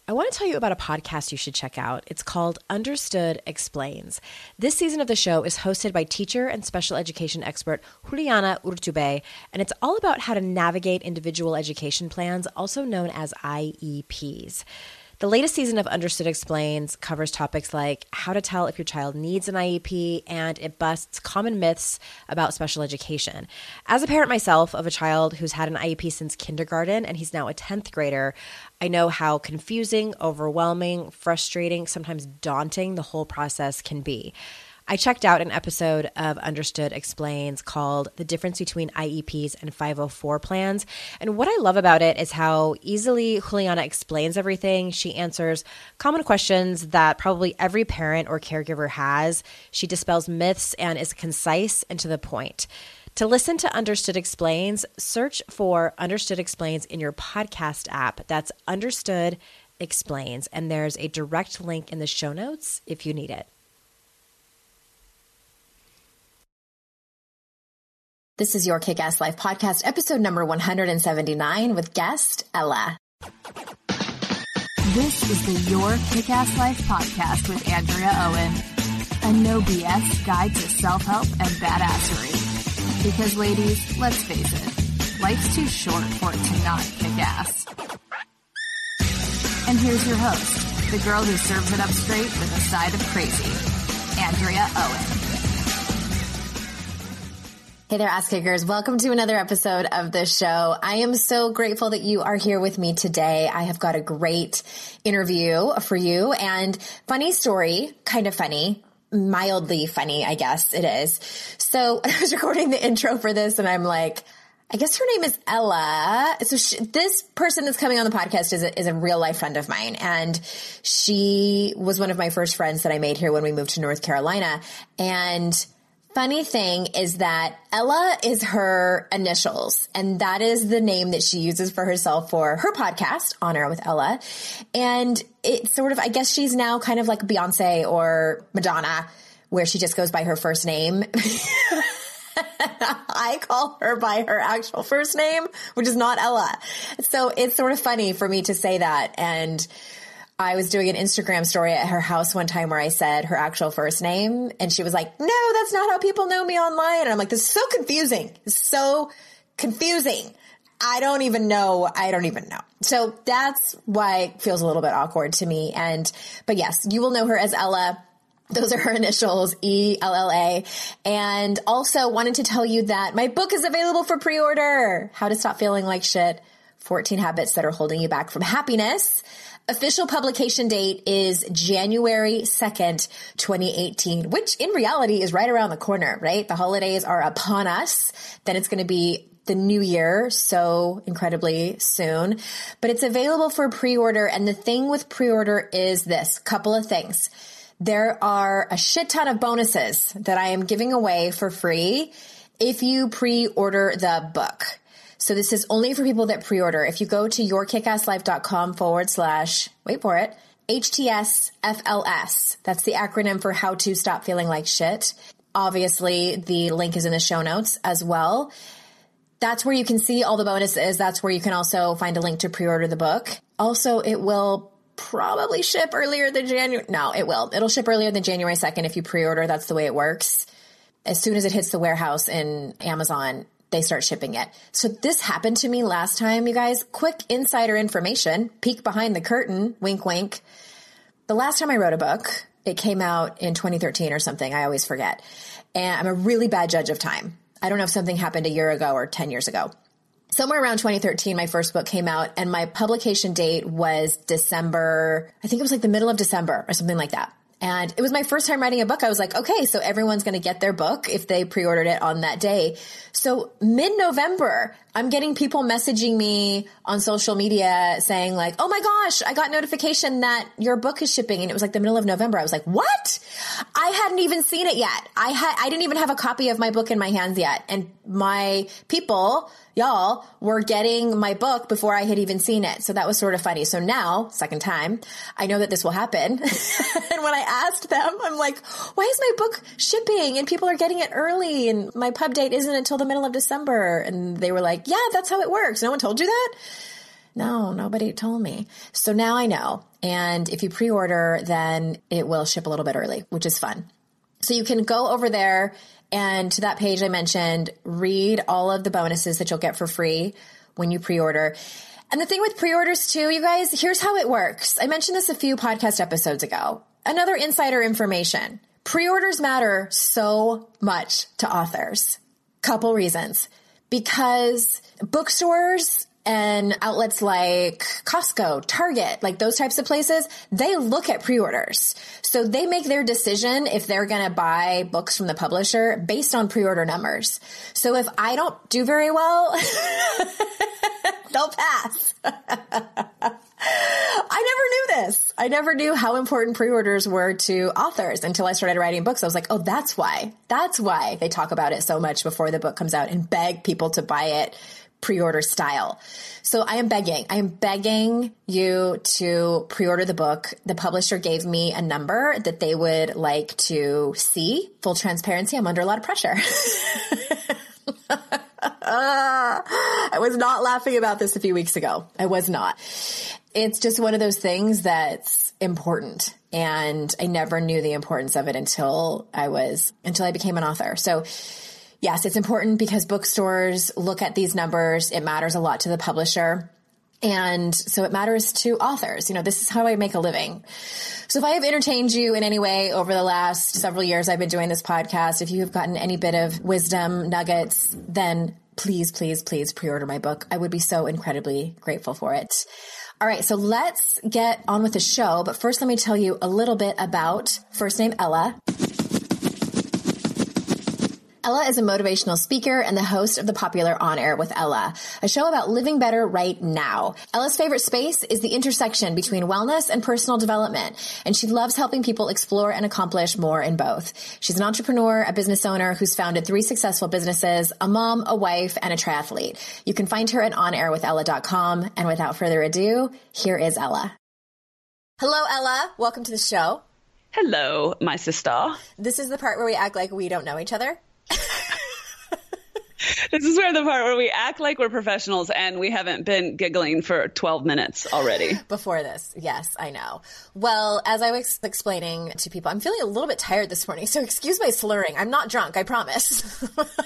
I want to tell you about a podcast you should check out. It's called Understood Explains. This season of the show is hosted by teacher and special education expert Juliana Urtubey, and it's all about how to navigate individual education plans, also known as IEPs. The latest season of Understood Explains covers topics like how to tell if your child needs an IEP, and it busts common myths about special education. As a parent myself of a child who's had an IEP since kindergarten, and he's now a 10th grader, I know how confusing, overwhelming, frustrating, sometimes daunting the whole process can be. I checked out an episode of Understood Explains called The Difference Between IEPs and 504 Plans. And what I love about it is how easily Juliana explains everything. She answers common questions that probably every parent or caregiver has. She dispels myths and is concise and to the point. To listen to Understood Explains, search for Understood Explains in your podcast app. That's Understood Explains. And there's a direct link in the show notes if you need it. This is Your Kick-Ass Life podcast, episode number 179 with guest Ella. This is the Your Kick-Ass Life podcast with Andrea Owen, a no BS guide to self-help and badassery. Because ladies, let's face it, life's too short for it to not kick ass. And here's your host, the girl who serves it up straight with a side of crazy, Andrea Owen. Hey there, ass kickers. Welcome to another episode of the show. I am so grateful that you are here with me today. I have got a great interview for you, and funny story, kind of funny, mildly funny, I guess it is. So I was recording the intro for this and I'm like, I guess her name is Ella. So this person that's coming on the podcast is a real life friend of mine. And she was one of my first friends that I made here when we moved to North Carolina. And funny thing is that Ella is her initials, and that is the name that she uses for herself for her podcast, On Air with Ella. And it's sort of, I guess she's now kind of like Beyonce or Madonna, where she just goes by her first name. I call her by her actual first name, which is not Ella. So it's sort of funny for me to say that. And I was doing an Instagram story at her house one time where I said her actual first name, and she was like, no, that's not how people know me online. And I'm like, this is so confusing. It's so confusing. I don't even know. So that's why it feels a little bit awkward to me. But yes, you will know her as Ella. Those are her initials, ELLA. And also wanted to tell you that my book is available for pre-order. How to Stop Feeling Like Shit, 14 Habits That Are Holding You Back from Happiness. Official publication date is January 2nd, 2018, which in reality is right around the corner, right? The holidays are upon us. Then it's going to be the new year so incredibly soon, but it's available for pre-order. And the thing with pre-order is this couple of things. There are a shit ton of bonuses that I am giving away for free if you pre-order the book. So this is only for people that pre-order. If you go to yourkickasslife.com/, wait for it, HTSFLS. That's the acronym for How to Stop Feeling Like Shit. Obviously, the link is in the show notes as well. That's where you can see all the bonuses. That's where you can also find a link to pre-order the book. Also, it will probably ship earlier than January. No, it will. It'll ship earlier than January 2nd if you pre-order. That's the way it works. As soon as it hits the warehouse in Amazon, they start shipping it. So this happened to me last time, you guys. Quick insider information, peek behind the curtain, wink, wink. The last time I wrote a book, it came out in 2013 or something. I always forget. And I'm a really bad judge of time. I don't know if something happened a year ago or 10 years ago. Somewhere around 2013, my first book came out and my publication date was December. I think it was like the middle of December or something like that. And it was my first time writing a book. I was like, okay, so everyone's going to get their book if they pre-ordered it on that day. So mid-November, I'm getting people messaging me on social media saying like, oh my gosh, I got notification that your book is shipping. And it was like the middle of November. I was like, what? I hadn't even seen it yet. I didn't even have a copy of my book in my hands yet. And my people, y'all, were getting my book before I had even seen it. So that was sort of funny. So now, second time, I know that this will happen. And when I asked them, I'm like, why is my book shipping and people are getting it early and my pub date isn't until the middle of December? And they were like, yeah, that's how it works. No one told you that? No, nobody told me. So now I know. And if you pre-order, then it will ship a little bit early, which is fun. So you can go over there and to that page I mentioned, read all of the bonuses that you'll get for free when you pre-order. And the thing with pre-orders too, you guys, here's how it works. I mentioned this a few podcast episodes ago. Another insider information. Pre-orders matter so much to authors. Couple reasons. Because bookstores and outlets like Costco, Target, like those types of places, they look at pre-orders. So they make their decision if they're going to buy books from the publisher based on pre-order numbers. So if I don't do very well, they'll pass. I never knew this. I never knew how important pre-orders were to authors until I started writing books. I was like, oh, that's why. That's why they talk about it so much before the book comes out and beg people to buy it pre-order style. So I am begging you to pre-order the book. The publisher gave me a number that they would like to see. Full transparency, I'm under a lot of pressure. I was not laughing about this a few weeks ago. I was not. It's just one of those things that's important. And I never knew the importance of it until I became an author. So yes, it's important because bookstores look at these numbers. It matters a lot to the publisher. And so it matters to authors. You know, this is how I make a living. So if I have entertained you in any way over the last several years I've been doing this podcast, if you have gotten any bit of wisdom nuggets, then please, please, please pre-order my book. I would be so incredibly grateful for it. All right, so let's get on with the show. But first, let me tell you a little bit about first name Ella. Ella is a motivational speaker and the host of the popular On Air with Ella, a show about living better right now. Ella's favorite space is the intersection between wellness and personal development, and she loves helping people explore and accomplish more in both. She's an entrepreneur, a business owner who's founded 3 successful businesses, a mom, a wife, and a triathlete. You can find her at onairwithella.com. And without further ado, here is Ella. Hello, Ella. Welcome to the show. Hello, my sister. This is the part where we act like we don't know each other. This is where the part where we act like we're professionals and we haven't been giggling for 12 minutes already. Before this. Yes, I know. Well, as I was explaining to people, I'm feeling a little bit tired this morning, so excuse my slurring. I'm not drunk, I promise.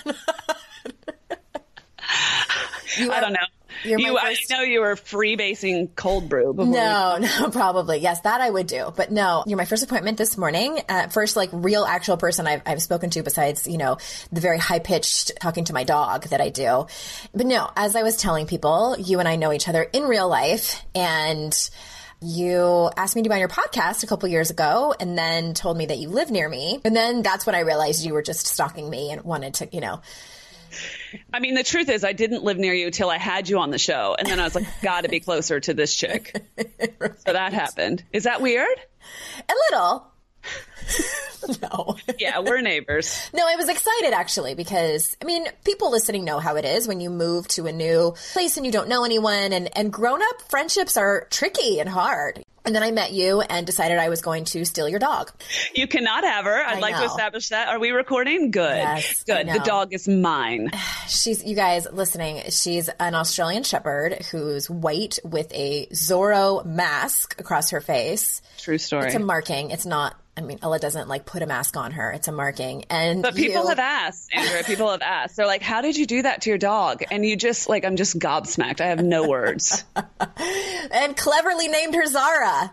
I don't know. I know you were freebasing cold brew before. No, probably. Yes, that I would do. But no, you're my first appointment this morning. First, like real actual person I've spoken to besides, you know, the very high pitched talking to my dog that I do. But no, as I was telling people, you and I know each other in real life, and you asked me to be on your podcast a couple years ago and then told me that you live near me. And then that's when I realized you were just stalking me and wanted to, you know. I mean, the truth is I didn't live near you till I had you on the show. And then I was like, got to be closer to this chick. Right. So that happened. Is that weird? A little. No. Yeah, we're neighbors. No, I was excited actually because, I mean, people listening know how it is when you move to a new place and you don't know anyone, and grown-up friendships are tricky and hard. And then I met you and decided I was going to steal your dog. You cannot have her. I'd like to establish that. Are we recording? Good. Yes, good. The dog is mine. You guys listening, she's an Australian Shepherd who's white with a Zorro mask across her face. True story. It's a marking. It's not, I mean, Ella doesn't like put a mask on her. It's a marking. But people have asked, Andrea, people have asked. They're like, how did you do that to your dog? And you just like, I'm just gobsmacked. I have no words. And cleverly named her Zara.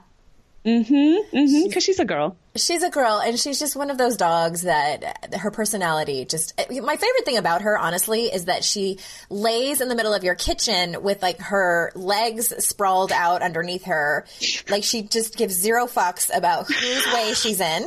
Because she's a girl. She's a girl, and she's just one of those dogs that her personality just... My favorite thing about her, honestly, is that she lays in the middle of your kitchen with, like, her legs sprawled out underneath her. Like, she just gives zero fucks about whose way she's in.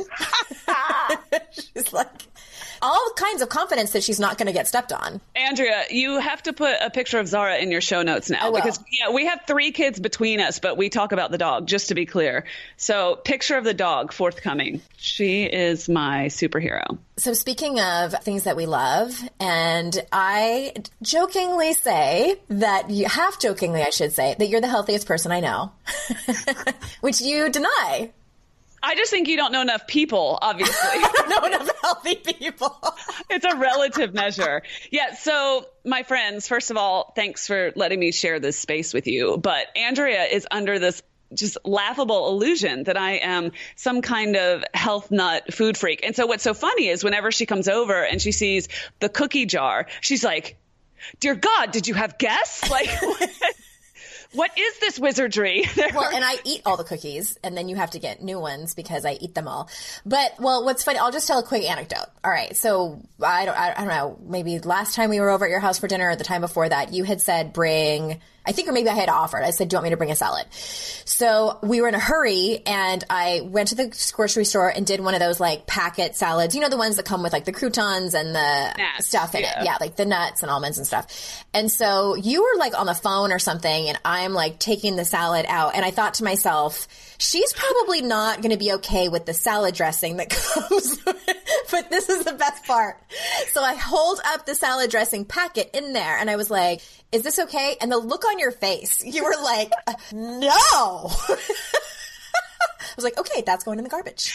She's like... all kinds of confidence that she's not going to get stepped on. Andrea, you have to put a picture of Zara in your show notes now. Because we have 3 kids between us, but we talk about the dog, just to be clear. So picture of the dog forthcoming. She is my superhero. So speaking of things that we love, and I jokingly say that half jokingly, I should say, that you're the healthiest person I know, which you deny. I just think you don't know enough people, obviously. I don't know enough healthy people. It's a relative measure. Yeah. So my friends, first of all, thanks for letting me share this space with you. But Andrea is under this just laughable illusion that I am some kind of health nut food freak. And so what's so funny is whenever she comes over and she sees the cookie jar, she's like, dear God, did you have guests? Like, what is this wizardry? Well, and I eat all the cookies, and then you have to get new ones because I eat them all. But, well, what's funny, I'll just tell a quick anecdote. All right, so I don't know, maybe last time we were over at your house for dinner or the time before that, you had said bring, I think, or maybe I had offered. I said, do you want me to bring a salad? So we were in a hurry, and I went to the grocery store and did one of those, like, packet salads. You know, the ones that come with, like, the croutons and the stuff in it. Yeah, like the nuts and almonds and stuff. And so you were, like, on the phone or something, and I'm, like, taking the salad out. And I thought to myself, she's probably not going to be okay with the salad dressing that comes with it. But this is the best part. So I hold up the salad dressing packet in there, and I was like, is this okay? And the look on your face, you were like, no. I was like, okay, that's going in the garbage.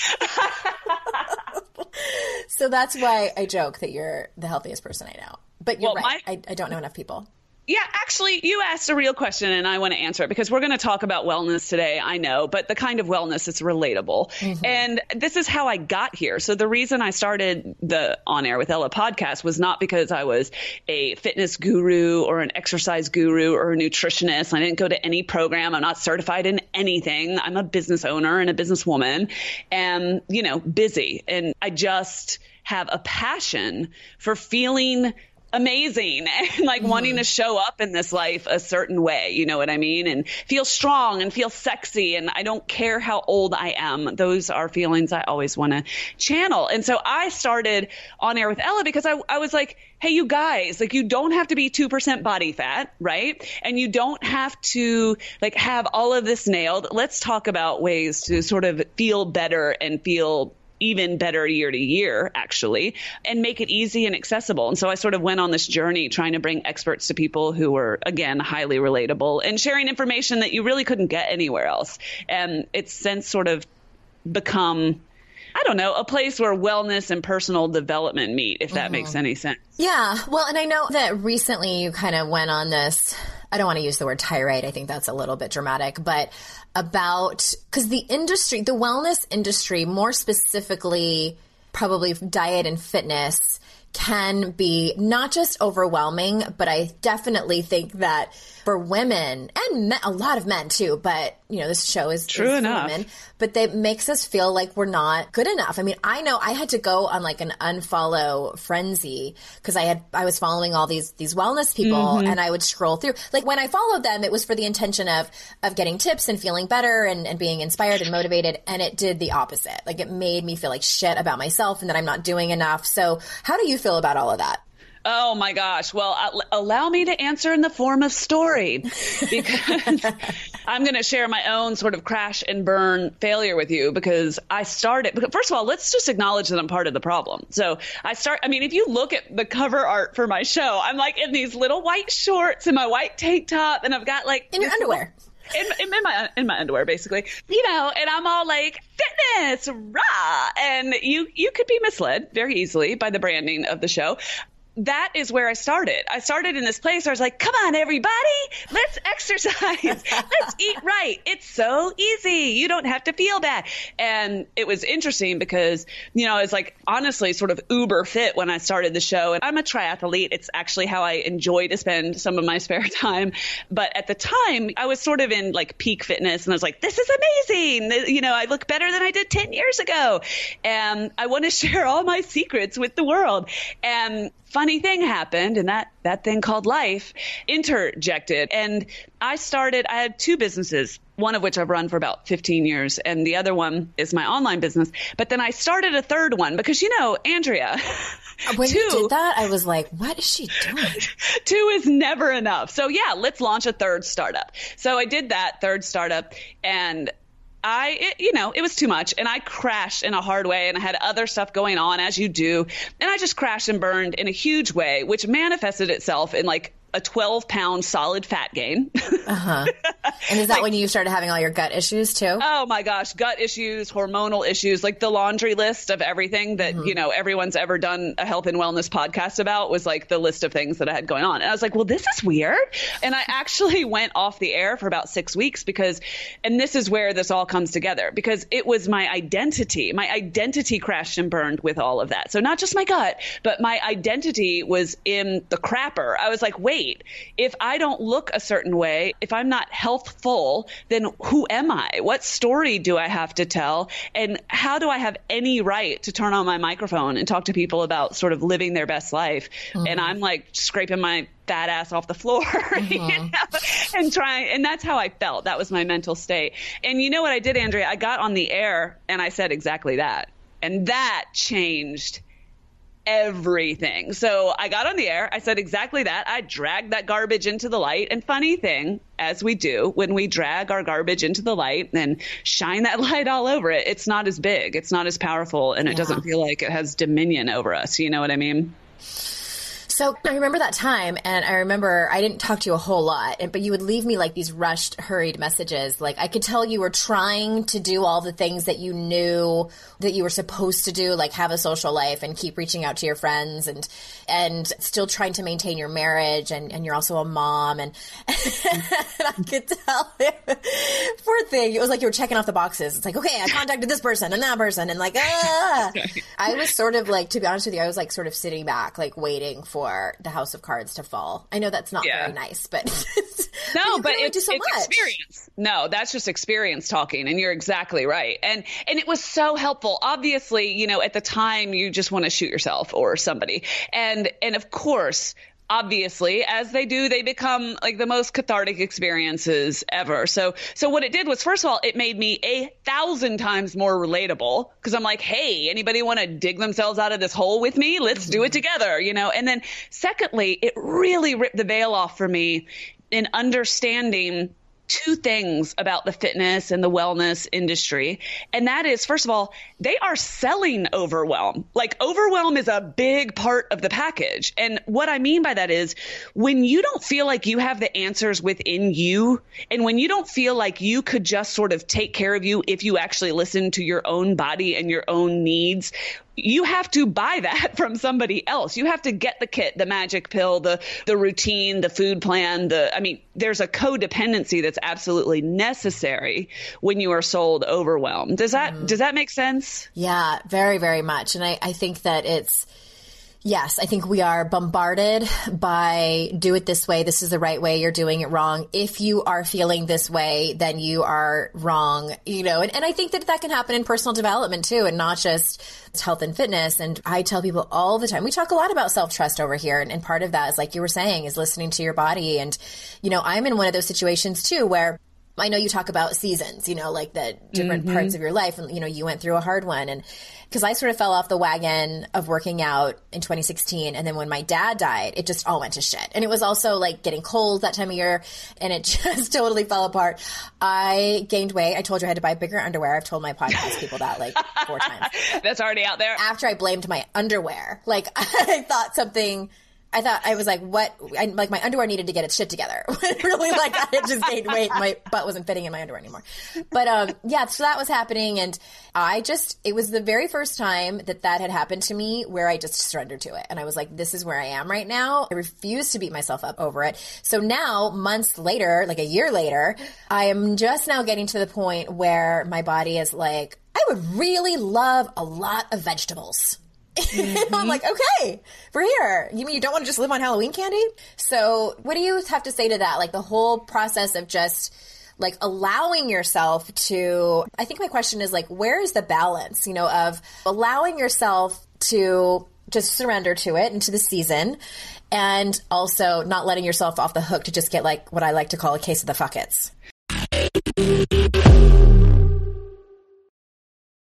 So that's why I joke that you're the healthiest person I know. But you're right. I don't know enough people. Yeah, actually, you asked a real question and I want to answer it because we're going to talk about wellness today, I know, but the kind of wellness that's relatable. Mm-hmm. And this is how I got here. So the reason I started the On Air with Ella podcast was not because I was a fitness guru or an exercise guru or a nutritionist. I didn't go to any program. I'm not certified in anything. I'm a business owner and a businesswoman and, you know, busy. And I just have a passion for feeling amazing and like wanting to show up in this life a certain way, you know what I mean? And feel strong and feel sexy. And I don't care how old I am. Those are feelings I always want to channel. And so I started On Air with Ella because I was like, hey, you guys, like you don't have to be 2% body fat, right? And you don't have to like have all of this nailed. Let's talk about ways to sort of feel better and feel even better year to year, actually, and make it easy and accessible. And so I sort of went on this journey trying to bring experts to people who were, again, highly relatable and sharing information that you really couldn't get anywhere else. And it's since sort of become, I don't know, a place where wellness and personal development meet, if that makes any sense. Yeah. Well, and I know that recently you kind of went on this, I don't want to use the word tirade. I think that's a little bit dramatic, but about, because the industry, the wellness industry, more specifically, probably diet and fitness, can be not just overwhelming, but I definitely think that for women and a lot of men too, but you know, this show is true enough. Women, but that makes us feel like we're not good enough. I mean, I know I had to go on like an unfollow frenzy because I was following all these wellness people and I would scroll through. Like when I followed them, it was for the intention of getting tips and feeling better and being inspired and motivated. And it did the opposite. Like it made me feel like shit about myself and that I'm not doing enough. So how do you feel about all of that? Oh my gosh. Well, allow me to answer in the form of story because I'm going to share my own sort of crash and burn failure with you because I started, first of all, let's just acknowledge that I'm part of the problem. So I mean, if you look at the cover art for my show, I'm like in these little white shorts and my white tank top and I've got like in your underwear. In my underwear, basically, you know, and I'm all like fitness, rah. And you could be misled very easily by the branding of the show. That is where I started. I started in this place where I was like, come on, everybody, let's exercise. Let's eat right. It's so easy. You don't have to feel bad. And it was interesting because, you know, I was like, honestly, sort of uber fit when I started the show. And I'm a triathlete. It's actually how I enjoy to spend some of my spare time. But at the time, I was sort of in like peak fitness. And I was like, this is amazing. You know, I look better than I did 10 years ago. And I want to share all my secrets with the world. And funny thing happened, and that thing called life interjected. And I had two businesses, one of which I've run for about 15 years, and the other one is my online business. But then I started a third one because, you know, Andrea, when you did that, I was like, what is she doing? 2 is never enough. So yeah, let's launch a third startup. So I did that third startup, and it was too much, and I crashed in a hard way, and I had other stuff going on, as you do, and I just crashed and burned in a huge way, which manifested itself in like a 12-pound solid fat gain. Uh-huh. And is that when you started having all your gut issues too? Oh my gosh, gut issues, hormonal issues, like the laundry list of everything that, you know, everyone's ever done a health and wellness podcast about was like the list of things that I had going on. And I was like, well, this is weird. And I actually went off the air for about 6 weeks because, and this is where this all comes together, because it was my identity. My identity crashed and burned with all of that. So not just my gut, but my identity was in the crapper. I was like, wait, if I don't look a certain way, if I'm not healthful, then who am I? What story do I have to tell? And how do I have any right to turn on my microphone and talk to people about sort of living their best life? And I'm like scraping my fat ass off the floor you know, and trying. And that's how I felt. That was my mental state. And you know what I did, Andrea? I got on the air and I said exactly that. And that changed everything. So I got on the air. I said exactly that. I dragged that garbage into the light. And funny thing, as we do, when we drag our garbage into the light and shine that light all over it, it's not as big, it's not as powerful, and it doesn't feel like it has dominion over us. You know what I mean? So I remember that time, and I remember I didn't talk to you a whole lot, but you would leave me like these rushed, hurried messages. Like I could tell you were trying to do all the things that you knew that you were supposed to do, like have a social life and keep reaching out to your friends and still trying to maintain your marriage. And you're also a mom. And I could tell, poor thing, it was like you were checking off the boxes. It's like, okay, I contacted this person and that person. And like, I was sort of like, to be honest with you, I was like sort of sitting back, like waiting for the house of cards to fall. I know that's not very nice, but no, but it's experience. No, that's just experience talking, and you're exactly right. And it was so helpful. Obviously, you know, at the time you just want to shoot yourself or somebody. And of course, obviously, as they do, they become like the most cathartic experiences ever. So what it did was, first of all, it made me 1,000 times more relatable, because I'm like, hey, anybody want to dig themselves out of this hole with me? Let's do it together, you know? And then secondly, it really ripped the veil off for me in understanding two things about the fitness and the wellness industry. And that is, first of all, they are selling overwhelm. Like overwhelm is a big part of the package. And what I mean by that is when you don't feel like you have the answers within you, and when you don't feel like you could just sort of take care of you if you actually listen to your own body and your own needs, you have to buy that from somebody else. You have to get the kit, the magic pill, the routine, the food plan. There's a codependency that's absolutely necessary when you are sold overwhelm. Does that make sense? Yeah, very, very much. And I think that yes, I think we are bombarded by do it this way. This is the right way. You're doing it wrong. If you are feeling this way, then you are wrong, you know, and I think that can happen in personal development too, and not just health and fitness. And I tell people all the time, we talk a lot about self-trust over here. And part of that is, like you were saying, is listening to your body. And, you know, I'm in one of those situations too, where I know you talk about seasons, you know, like the different parts of your life. And, you know, you went through a hard one. And because I sort of fell off the wagon of working out in 2016. And then when my dad died, it just all went to shit. And it was also like getting cold that time of year, and it just totally fell apart. I gained weight. I told you I had to buy bigger underwear. I've told my podcast people that like 4 times. That's already out there. After I blamed my underwear, like I was like, what? My underwear needed to get its shit together. Really, like I had just gained weight. My butt wasn't fitting in my underwear anymore. But yeah, so that was happening. And it was the very first time that had happened to me where I just surrendered to it. And I was like, this is where I am right now. I refuse to beat myself up over it. So now, months later, like a year later, I am just now getting to the point where my body is like, I would really love a lot of vegetables. I'm like, okay, we're here. You mean you don't want to just live on Halloween candy? So what do you have to say to that? Like the whole process of just like allowing yourself to, I think my question is like, where is the balance, you know, of allowing yourself to just surrender to it and to the season, and also not letting yourself off the hook to just get like what I like to call a case of the fuck-its.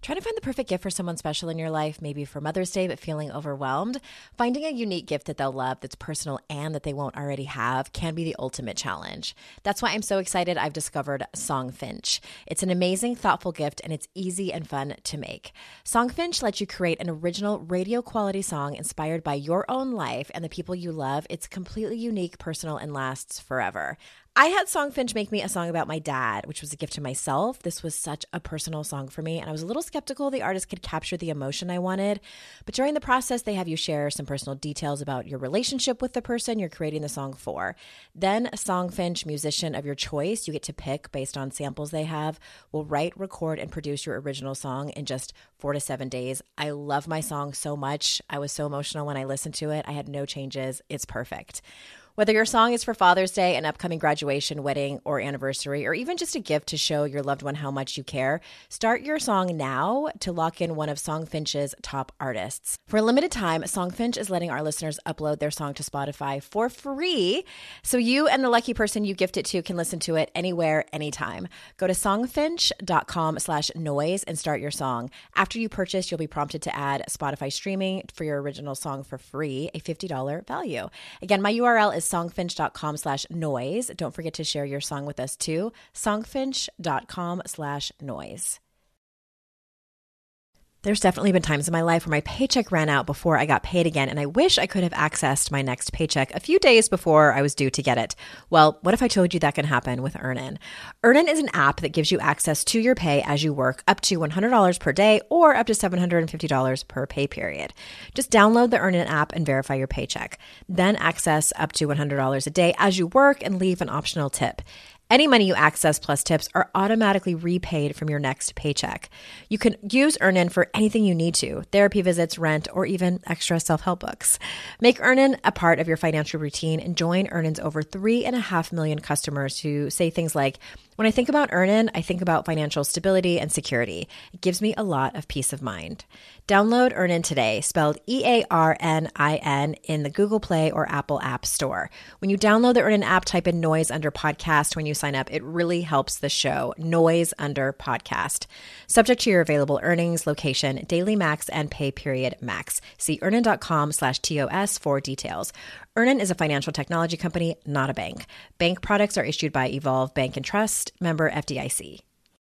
Trying to find the perfect gift for someone special in your life, maybe for Mother's Day, but feeling overwhelmed? Finding a unique gift that they'll love, that's personal and that they won't already have, can be the ultimate challenge. That's why I'm so excited I've discovered Songfinch. It's an amazing, thoughtful gift, and it's easy and fun to make. Songfinch lets you create an original radio quality song inspired by your own life and the people you love. It's completely unique, personal, and lasts forever. I had Songfinch make me a song about my dad, which was a gift to myself. This was such a personal song for me, and I was a little skeptical the artist could capture the emotion I wanted. But during the process, they have you share some personal details about your relationship with the person you're creating the song for. Then a Songfinch musician of your choice, you get to pick based on samples they have, will write, record, and produce your original song in just 4 to 7 days. I love my song so much. I was so emotional when I listened to it. I had no changes. It's perfect. Whether your song is for Father's Day, an upcoming graduation, wedding, or anniversary, or even just a gift to show your loved one how much you care, start your song now to lock in one of Songfinch's top artists. For a limited time, Songfinch is letting our listeners upload their song to Spotify for free, so you and the lucky person you gift it to can listen to it anywhere, anytime. Go to songfinch.com/noise and start your song. After you purchase, you'll be prompted to add Spotify streaming for your original song for free, a $50 value. Again, my URL is songfinch.com/noise. Don't forget to share your song with us too. Songfinch.com/noise. There's definitely been times in my life where my paycheck ran out before I got paid again, and I wish I could have accessed my next paycheck a few days before I was due to get it. Well, what if I told you that can happen with Earnin? Earnin is an app that gives you access to your pay as you work, up to $100 per day or up to $750 per pay period. Just download the Earnin app and verify your paycheck. Then access up to $100 a day as you work and leave an optional tip. Any money you access plus tips are automatically repaid from your next paycheck. You can use Earnin for anything you need to, therapy visits, rent, or even extra self-help books. Make Earnin a part of your financial routine and join Earnin's over 3.5 million customers who say things like, when I think about Earnin, I think about financial stability and security. It gives me a lot of peace of mind. Download Earnin today, spelled EARNIN, in the Google Play or Apple App Store. When you download the Earnin app, type in Noise under podcast when you sign up. It really helps the show. Noise under podcast. Subject to your available earnings, location, daily max, and pay period max. See earnin.com/TOS for details. Earnin is a financial technology company, not a bank. Bank products are issued by Evolve Bank and Trust, member FDIC.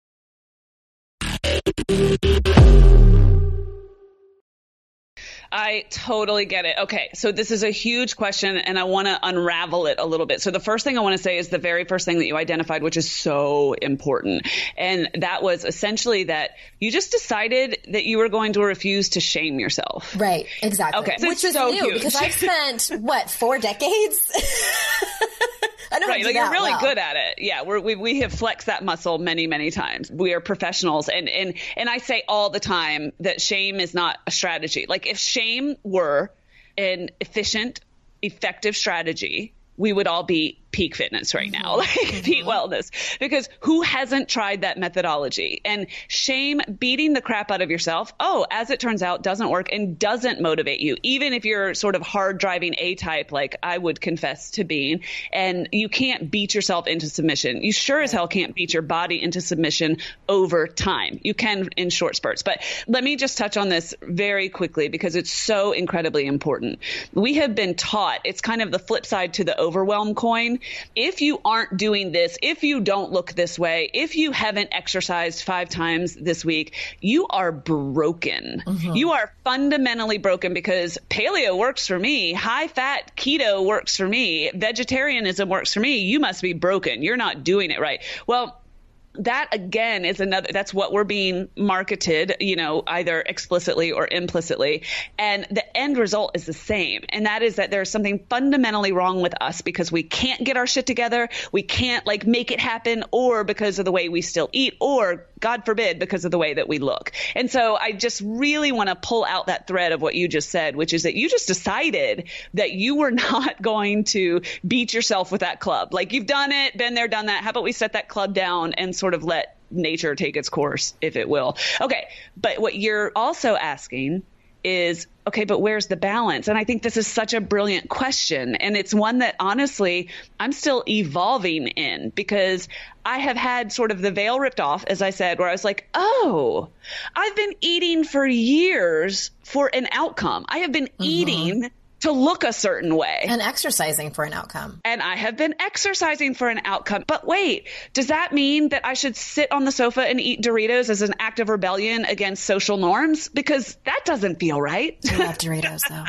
I totally get it. Okay, so this is a huge question, and I want to unravel it a little bit. So the first thing I want to say is the very first thing that you identified, which is so important. And that was essentially that you just decided that you were going to refuse to shame yourself. Right, exactly. Okay, so which is so new huge. because I've spent, 4 decades? I know right, like you're really good at it. Yeah, we have flexed that muscle many, many times. We are professionals, and I say all the time that shame is not a strategy. Like if shame were an efficient, effective strategy, we would all be peak fitness right now, like peak wellness, because who hasn't tried that methodology? And shame, beating the crap out of yourself, as it turns out, doesn't work and doesn't motivate you, even if you're sort of hard driving A type, like I would confess to being, and you can't beat yourself into submission. You sure as hell can't beat your body into submission over time. You can in short spurts. But let me just touch on this very quickly because it's so incredibly important. We have been taught, it's kind of the flip side to the overwhelm coin. If you aren't doing this, if you don't look this way, if you haven't exercised 5 times this week, you are broken. You are fundamentally broken because paleo works for me. High fat keto works for me. Vegetarianism works for me. You must be broken. You're not doing it right. Well, that again is that's what we're being marketed, either explicitly or implicitly. And the end result is the same. And that is that there's something fundamentally wrong with us because we can't get our shit together. We can't make it happen, or because of the way we still eat, or God forbid, because of the way that we look. And so I just really want to pull out that thread of what you just said, which is that you just decided that you were not going to beat yourself with that club. Like you've done it, been there, done that. How about we set that club down and sort of let nature take its course, if it will. Okay. But what you're also asking is, okay, but where's the balance? And I think this is such a brilliant question. And it's one that honestly, I'm still evolving in, because I have had sort of the veil ripped off, as I said, where I was like, oh, I've been eating for years for an outcome. I have been eating to look a certain way. And exercising for an outcome. And I have been exercising for an outcome. But wait, does that mean that I should sit on the sofa and eat Doritos as an act of rebellion against social norms? Because that doesn't feel right. I love Doritos, though.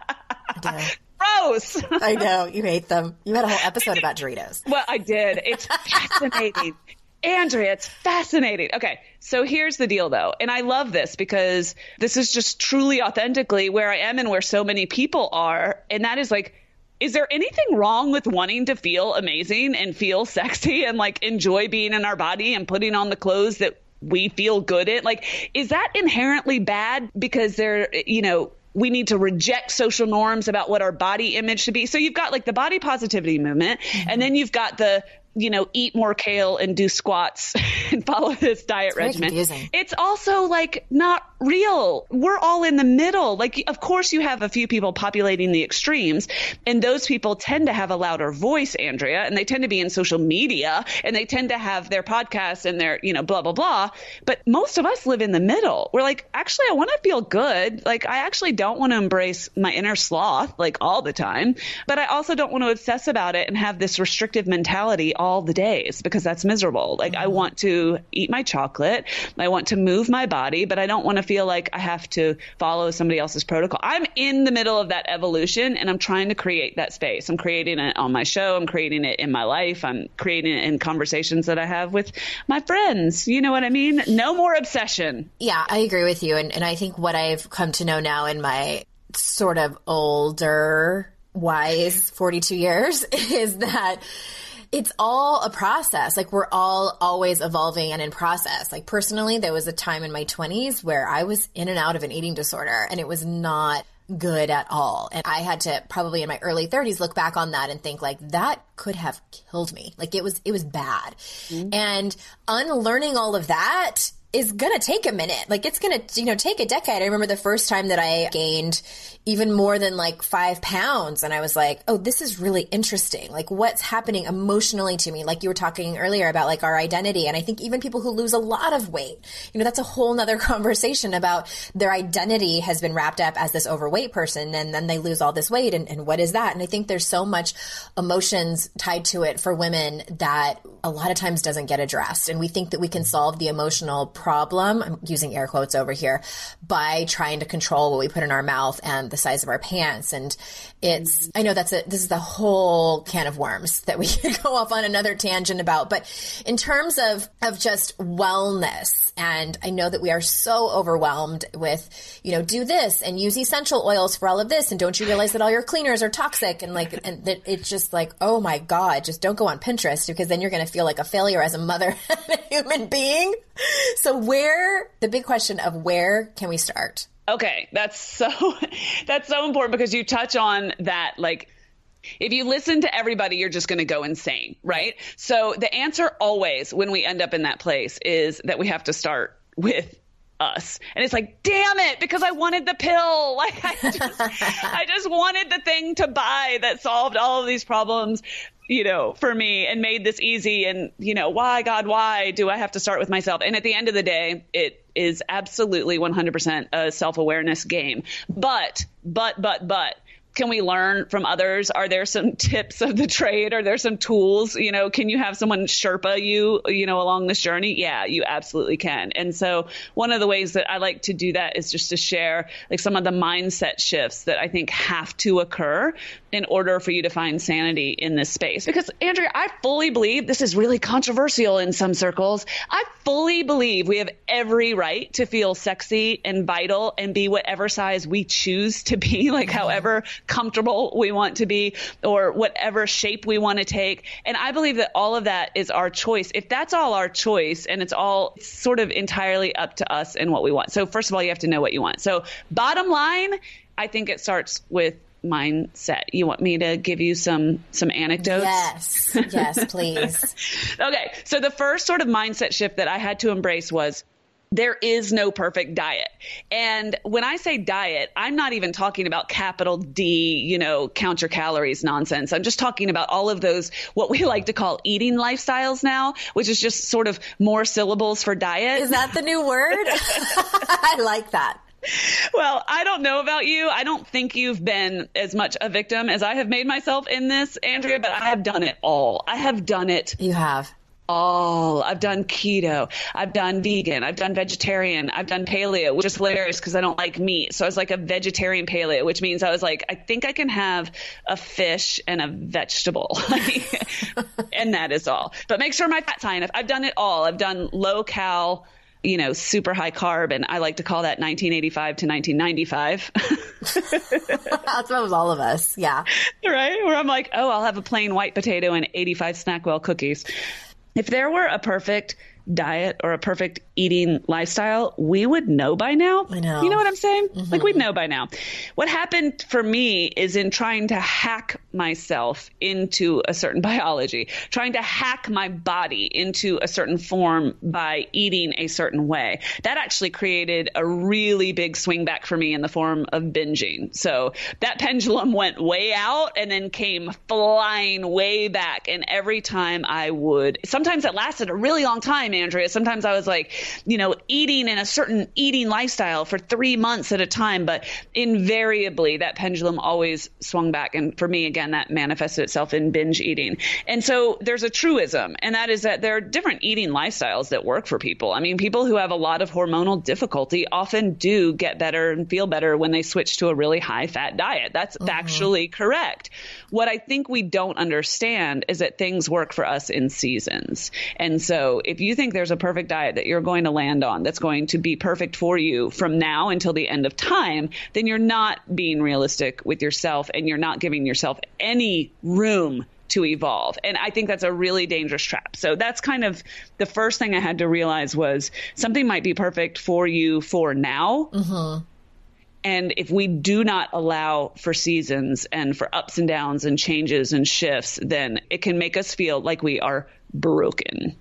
I do. Gross. I know. You hate them. You had a whole episode about Doritos. Well, I did. It's fascinating. Andrea, it's fascinating. Okay, so here's the deal, though. And I love this because this is just truly authentically where I am and where so many people are. And that is like, is there anything wrong with wanting to feel amazing and feel sexy and like enjoy being in our body and putting on the clothes that we feel good in? Like, is that inherently bad because we need to reject social norms about what our body image should be? So you've got like the body positivity movement, and then you've got the eat more kale and do squats and follow this diet regimen. Confusing. It's also like not real. We're all in the middle. Like, of course you have a few people populating the extremes, and those people tend to have a louder voice, Andrea, and they tend to be in social media, and they tend to have their podcasts and their, blah, blah, blah. But most of us live in the middle. We're like, actually, I want to feel good. Like, I actually don't want to embrace my inner sloth like all the time, but I also don't want to obsess about it and have this restrictive mentality all the days, because that's miserable. Like, I want to eat my chocolate. I want to move my body, but I don't want to feel like I have to follow somebody else's protocol. I'm in the middle of that evolution, and I'm trying to create that space. I'm creating it on my show. I'm creating it in my life. I'm creating it in conversations that I have with my friends. You know what I mean? No more obsession. Yeah, I agree with you. And I think what I've come to know now in my sort of older, wise 42 years is that it's all a process. Like, we're all always evolving and in process. Like, personally, there was a time in my 20s where I was in and out of an eating disorder, and it was not good at all. And I had to probably in my early 30s look back on that and think like, that could have killed me. Like, it was bad. And unlearning all of that is going to take a minute. Like, it's going to, take a decade. I remember the first time that I gained even more than like 5 pounds. And I was like, oh, this is really interesting. Like, what's happening emotionally to me? Like you were talking earlier about like our identity. And I think even people who lose a lot of weight, that's a whole nother conversation about their identity has been wrapped up as this overweight person. And then they lose all this weight. And what is that? And I think there's so much emotions tied to it for women that a lot of times doesn't get addressed. And we think that we can solve the emotional problem, I'm using air quotes over here, by trying to control what we put in our mouth and the size of our pants. And it's, I know this is the whole can of worms that we could go off on another tangent about. But in terms of just wellness, and I know that we are so overwhelmed with, do this and use essential oils for all of this. And don't you realize that all your cleaners are toxic? And and that it's just like, oh my God, just don't go on Pinterest, because then you're going to feel like a failure as a mother and a human being. So the big question of where can we start? Okay, that's so important, because you touch on that, like, if you listen to everybody, you're just going to go insane, right? So the answer always when we end up in that place is that we have to start with us. And it's like, damn it, because I wanted the pill. Like, I just wanted the thing to buy that solved all of these problems, for me, and made this easy. And, why, God, why do I have to start with myself? And at the end of the day, it is absolutely 100% a self-awareness game. But, can we learn from others? Are there some tips of the trade? Are there some tools? Can you have someone Sherpa you, along this journey? Yeah, you absolutely can. And so one of the ways that I like to do that is just to share like some of the mindset shifts that I think have to occur in order for you to find sanity in this space. Because, Andrea, I fully believe, this is really controversial in some circles, I fully believe we have every right to feel sexy and vital and be whatever size we choose to be, like however comfortable we want to be or whatever shape we want to take. And I believe that all of that is our choice. If that's all our choice, and it's all sort of entirely up to us and what we want. So first of all, you have to know what you want. So bottom line, I think it starts with mindset. You want me to give you some anecdotes? Yes, please. Okay. So the first sort of mindset shift that I had to embrace was, there is no perfect diet. And when I say diet, I'm not even talking about capital D, count your calories nonsense. I'm just talking about all of those, what we like to call eating lifestyles now, which is just sort of more syllables for diet. Is that the new word? I like that. Well, I don't know about you. I don't think you've been as much a victim as I have made myself in this, Andrea, but I have done it all. I have done it. You have. All. I've done keto. I've done vegan. I've done vegetarian. I've done paleo, which is hilarious because I don't like meat. So I was like a vegetarian paleo, which means I was like, I think I can have a fish and a vegetable. And that is all. But make sure my fat's high enough. I've done it all. I've done low cal, super high carb. And I like to call that 1985 to 1995. That's what was all of us. Yeah. Right. Where I'm like, oh, I'll have a plain white potato and 85 Snackwell cookies. If there were a perfect diet or a perfect eating lifestyle, we would know by now. I know. You know what I'm saying? Mm-hmm. Like we'd know by now. What happened for me is in trying to hack myself into a certain biology, trying to hack my body into a certain form by eating a certain way. That actually created a really big swing back for me in the form of binging. So that pendulum went way out and then came flying way back. And every time I would, sometimes it lasted a really long time, Andrea. Sometimes I was like, eating in a certain eating lifestyle for 3 months at a time, but invariably that pendulum always swung back. And for me, again, that manifested itself in binge eating. And so there's a truism, and that is that there are different eating lifestyles that work for people. I mean, people who have a lot of hormonal difficulty often do get better and feel better when they switch to a really high fat diet. That's factually correct. What I think we don't understand is that things work for us in seasons. And so if you think there's a perfect diet that you're going to land on that's going to be perfect for you from now until the end of time, then you're not being realistic with yourself and you're not giving yourself any room to evolve. And I think that's a really dangerous trap. So that's kind of the first thing I had to realize was something might be perfect for you for now. Mm-hmm. And if we do not allow for seasons and for ups and downs and changes and shifts, then it can make us feel like we are broken.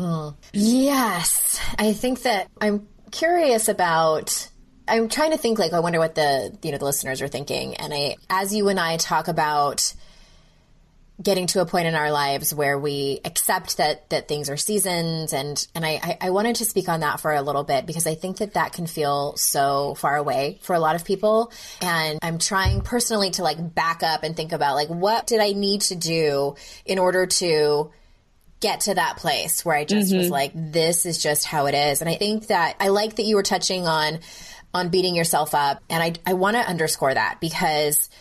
Yes. I think that I'm curious about, I'm trying to think I wonder what the listeners are thinking. And as you and I talk about getting to a point in our lives where we accept that things are seasons. And I wanted to speak on that for a little bit because I think that can feel so far away for a lot of people. And I'm trying personally to back up and think about what did I need to do in order to get to that place where I just was like, this is just how it is. And I think that I like that you were touching on beating yourself up. And I want to underscore that because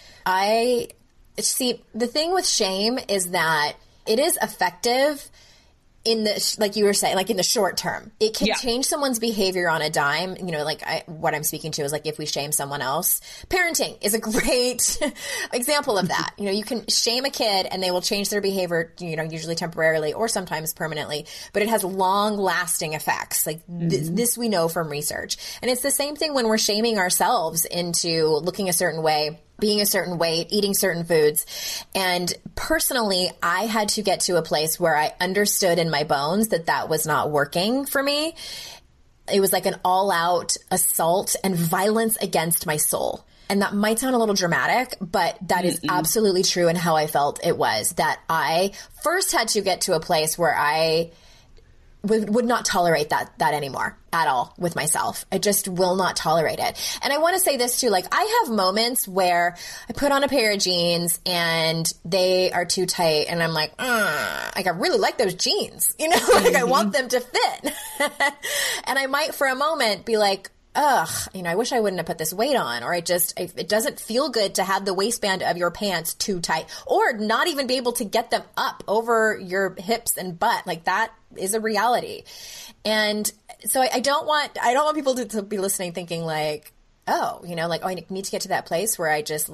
see, the thing with shame is that it is effective in the, like you were saying, in the short term. It can change someone's behavior on a dime. What I'm speaking to is if we shame someone else. Parenting is a great example of that. You can shame a kid and they will change their behavior, usually temporarily or sometimes permanently, but it has long lasting effects. This we know from research. And it's the same thing when we're shaming ourselves into looking a certain way, being a certain weight, eating certain foods. And personally, I had to get to a place where I understood in my bones that was not working for me. It was like an all-out assault and violence against my soul. And that might sound a little dramatic, but that is absolutely true in how I felt it was. That I first had to get to a place where I would not tolerate that anymore at all with myself. I just will not tolerate it. And I want to say this too, I have moments where I put on a pair of jeans and they are too tight and I'm like, I really like those jeans, I want them to fit. And I might for a moment be like, I wish I wouldn't have put this weight on, or it doesn't feel good to have the waistband of your pants too tight, or not even be able to get them up over your hips and butt. That is a reality. And so I don't want people to be listening thinking I need to get to that place where I just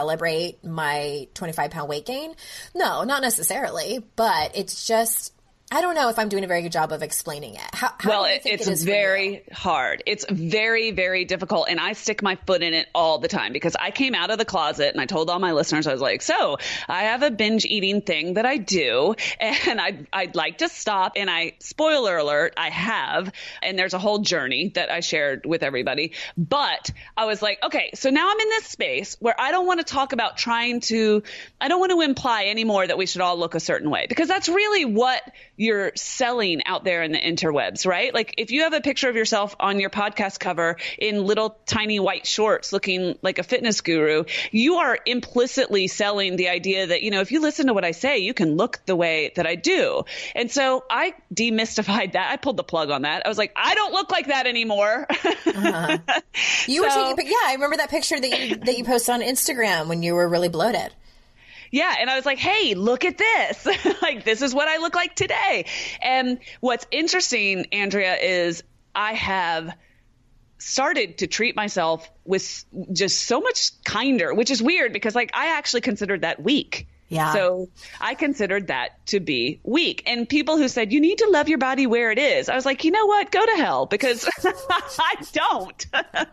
celebrate my 25-pound weight gain. No, not necessarily, but it's just, I don't know if I'm doing a very good job of explaining it. How well, do you think it's very hard. It's very, very difficult. And I stick my foot in it all the time because I came out of the closet and I told all my listeners, I was like, so I have a binge eating thing that I do and I'd like to stop. And spoiler alert, I have. And there's a whole journey that I shared with everybody. But I was like, okay, so now I'm in this space where I don't want to talk about I don't want to imply anymore that we should all look a certain way because that's really what you're selling out there in the interwebs, right? Like if you have a picture of yourself on your podcast cover in little tiny white shorts looking like a fitness guru, you are implicitly selling the idea that, if you listen to what I say, you can look the way that I do. And so I demystified that. I pulled the plug on that. I was like, I don't look like that anymore. Uh-huh. I remember that picture that you posted on Instagram when you were really bloated. Yeah. And I was like, hey, look at this. Like, this is what I look like today. And what's interesting, Andrea, is I have started to treat myself with just so much kinder, which is weird because I actually considered that weak. Yeah. So I considered that to be weak. And people who said, you need to love your body where it is. I was like, you know what? Go to hell because I don't.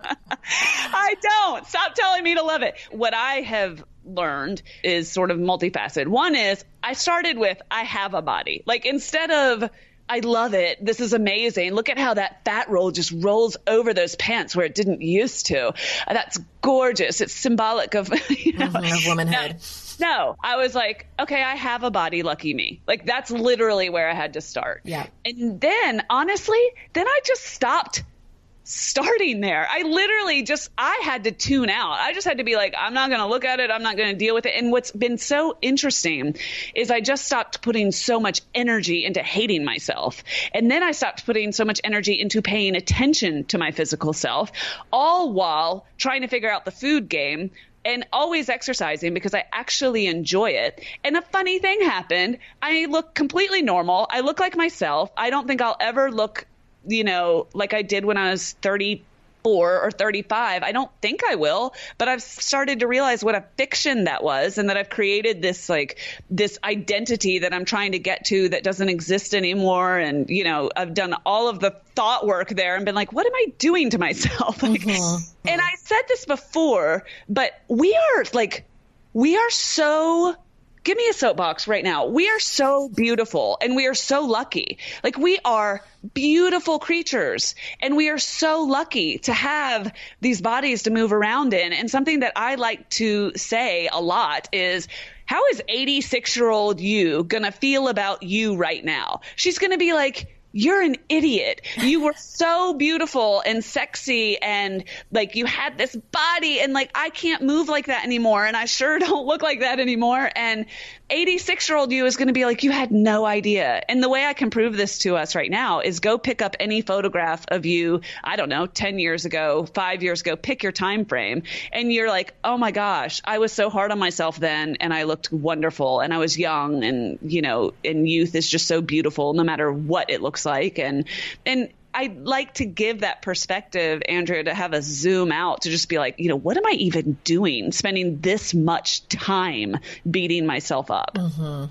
I don't. Stop telling me to love it. What I have learned is sort of multifaceted. One is I started with, I have a body. Like instead of, I love it. This is amazing. Look at how that fat roll just rolls over those pants where it didn't used to. That's gorgeous. It's symbolic of, of womanhood. No, I was like, okay, I have a body. Lucky me. Like that's literally where I had to start. Yeah. And then honestly, I just stopped starting there. I had to tune out. I just had to be like, I'm not going to look at it. I'm not going to deal with it. And what's been so interesting is I just stopped putting so much energy into hating myself. And then I stopped putting so much energy into paying attention to my physical self, all while trying to figure out the food game and always exercising because I actually enjoy it. And a funny thing happened. I look completely normal. I look like myself. I don't think I'll ever look like I did when I was 34 or 35. I don't think I will, but I've started to realize what a fiction that was and that I've created this identity that I'm trying to get to that doesn't exist anymore. And, I've done all of the thought work there and been like, what am I doing to myself? And I said this before, but we are so, give me a soapbox right now. We are so beautiful and we are so lucky. Like we are beautiful creatures and we are so lucky to have these bodies to move around in. And something that I like to say a lot is, how is 86-year-old you going to feel about you right now? She's going to be like, you're an idiot. You were so beautiful and sexy and like you had this body and like I can't move like that anymore and I sure don't look like that anymore. And 86-year-old you is going to be like, you had no idea. And the way I can prove this to us right now is go pick up any photograph of you, I don't know, 10 years ago, 5 years ago, pick your time frame. And you're like, oh my gosh, I was so hard on myself then and I looked wonderful and I was young and, and youth is just so beautiful no matter what it looks like. And I like to give that perspective, Andrea, to have us zoom out to just be like, what am I even doing spending this much time beating myself up? Mm-hmm.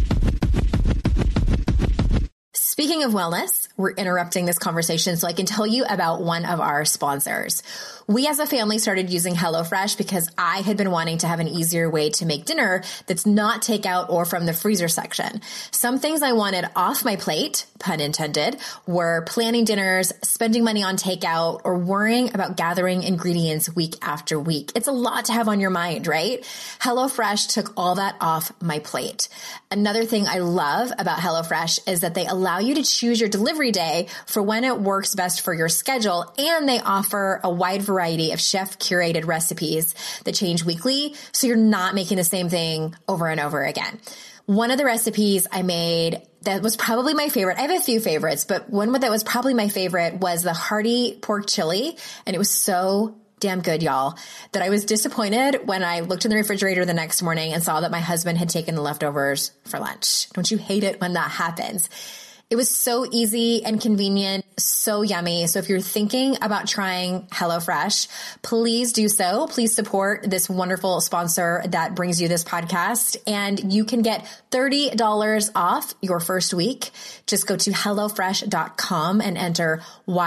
Speaking of wellness, we're interrupting this conversation so I can tell you about one of our sponsors. We as a family started using HelloFresh because I had been wanting to have an easier way to make dinner that's not takeout or from the freezer section. Some things I wanted off my plate, pun intended, were planning dinners, spending money on takeout, or worrying about gathering ingredients week after week. It's a lot to have on your mind, right? HelloFresh took all that off my plate. Another thing I love about HelloFresh is that they allow you to choose your delivery day for when it works best for your schedule, and they offer a wide variety of chef-curated recipes that change weekly, so you're not making the same thing over and over again. One of the recipes I made that was probably my favorite, I have a few favorites, but one that was probably my favorite was the hearty pork chili, and it was so damn good, y'all, that I was disappointed when I looked in the refrigerator the next morning and saw that my husband had taken the leftovers for lunch. Don't you hate it when that happens? It was so easy and convenient, so yummy. So if you're thinking about trying HelloFresh, please do so. Please support this wonderful sponsor that brings you this podcast. And you can get $30 off your first week. Just go to HelloFresh.com and enter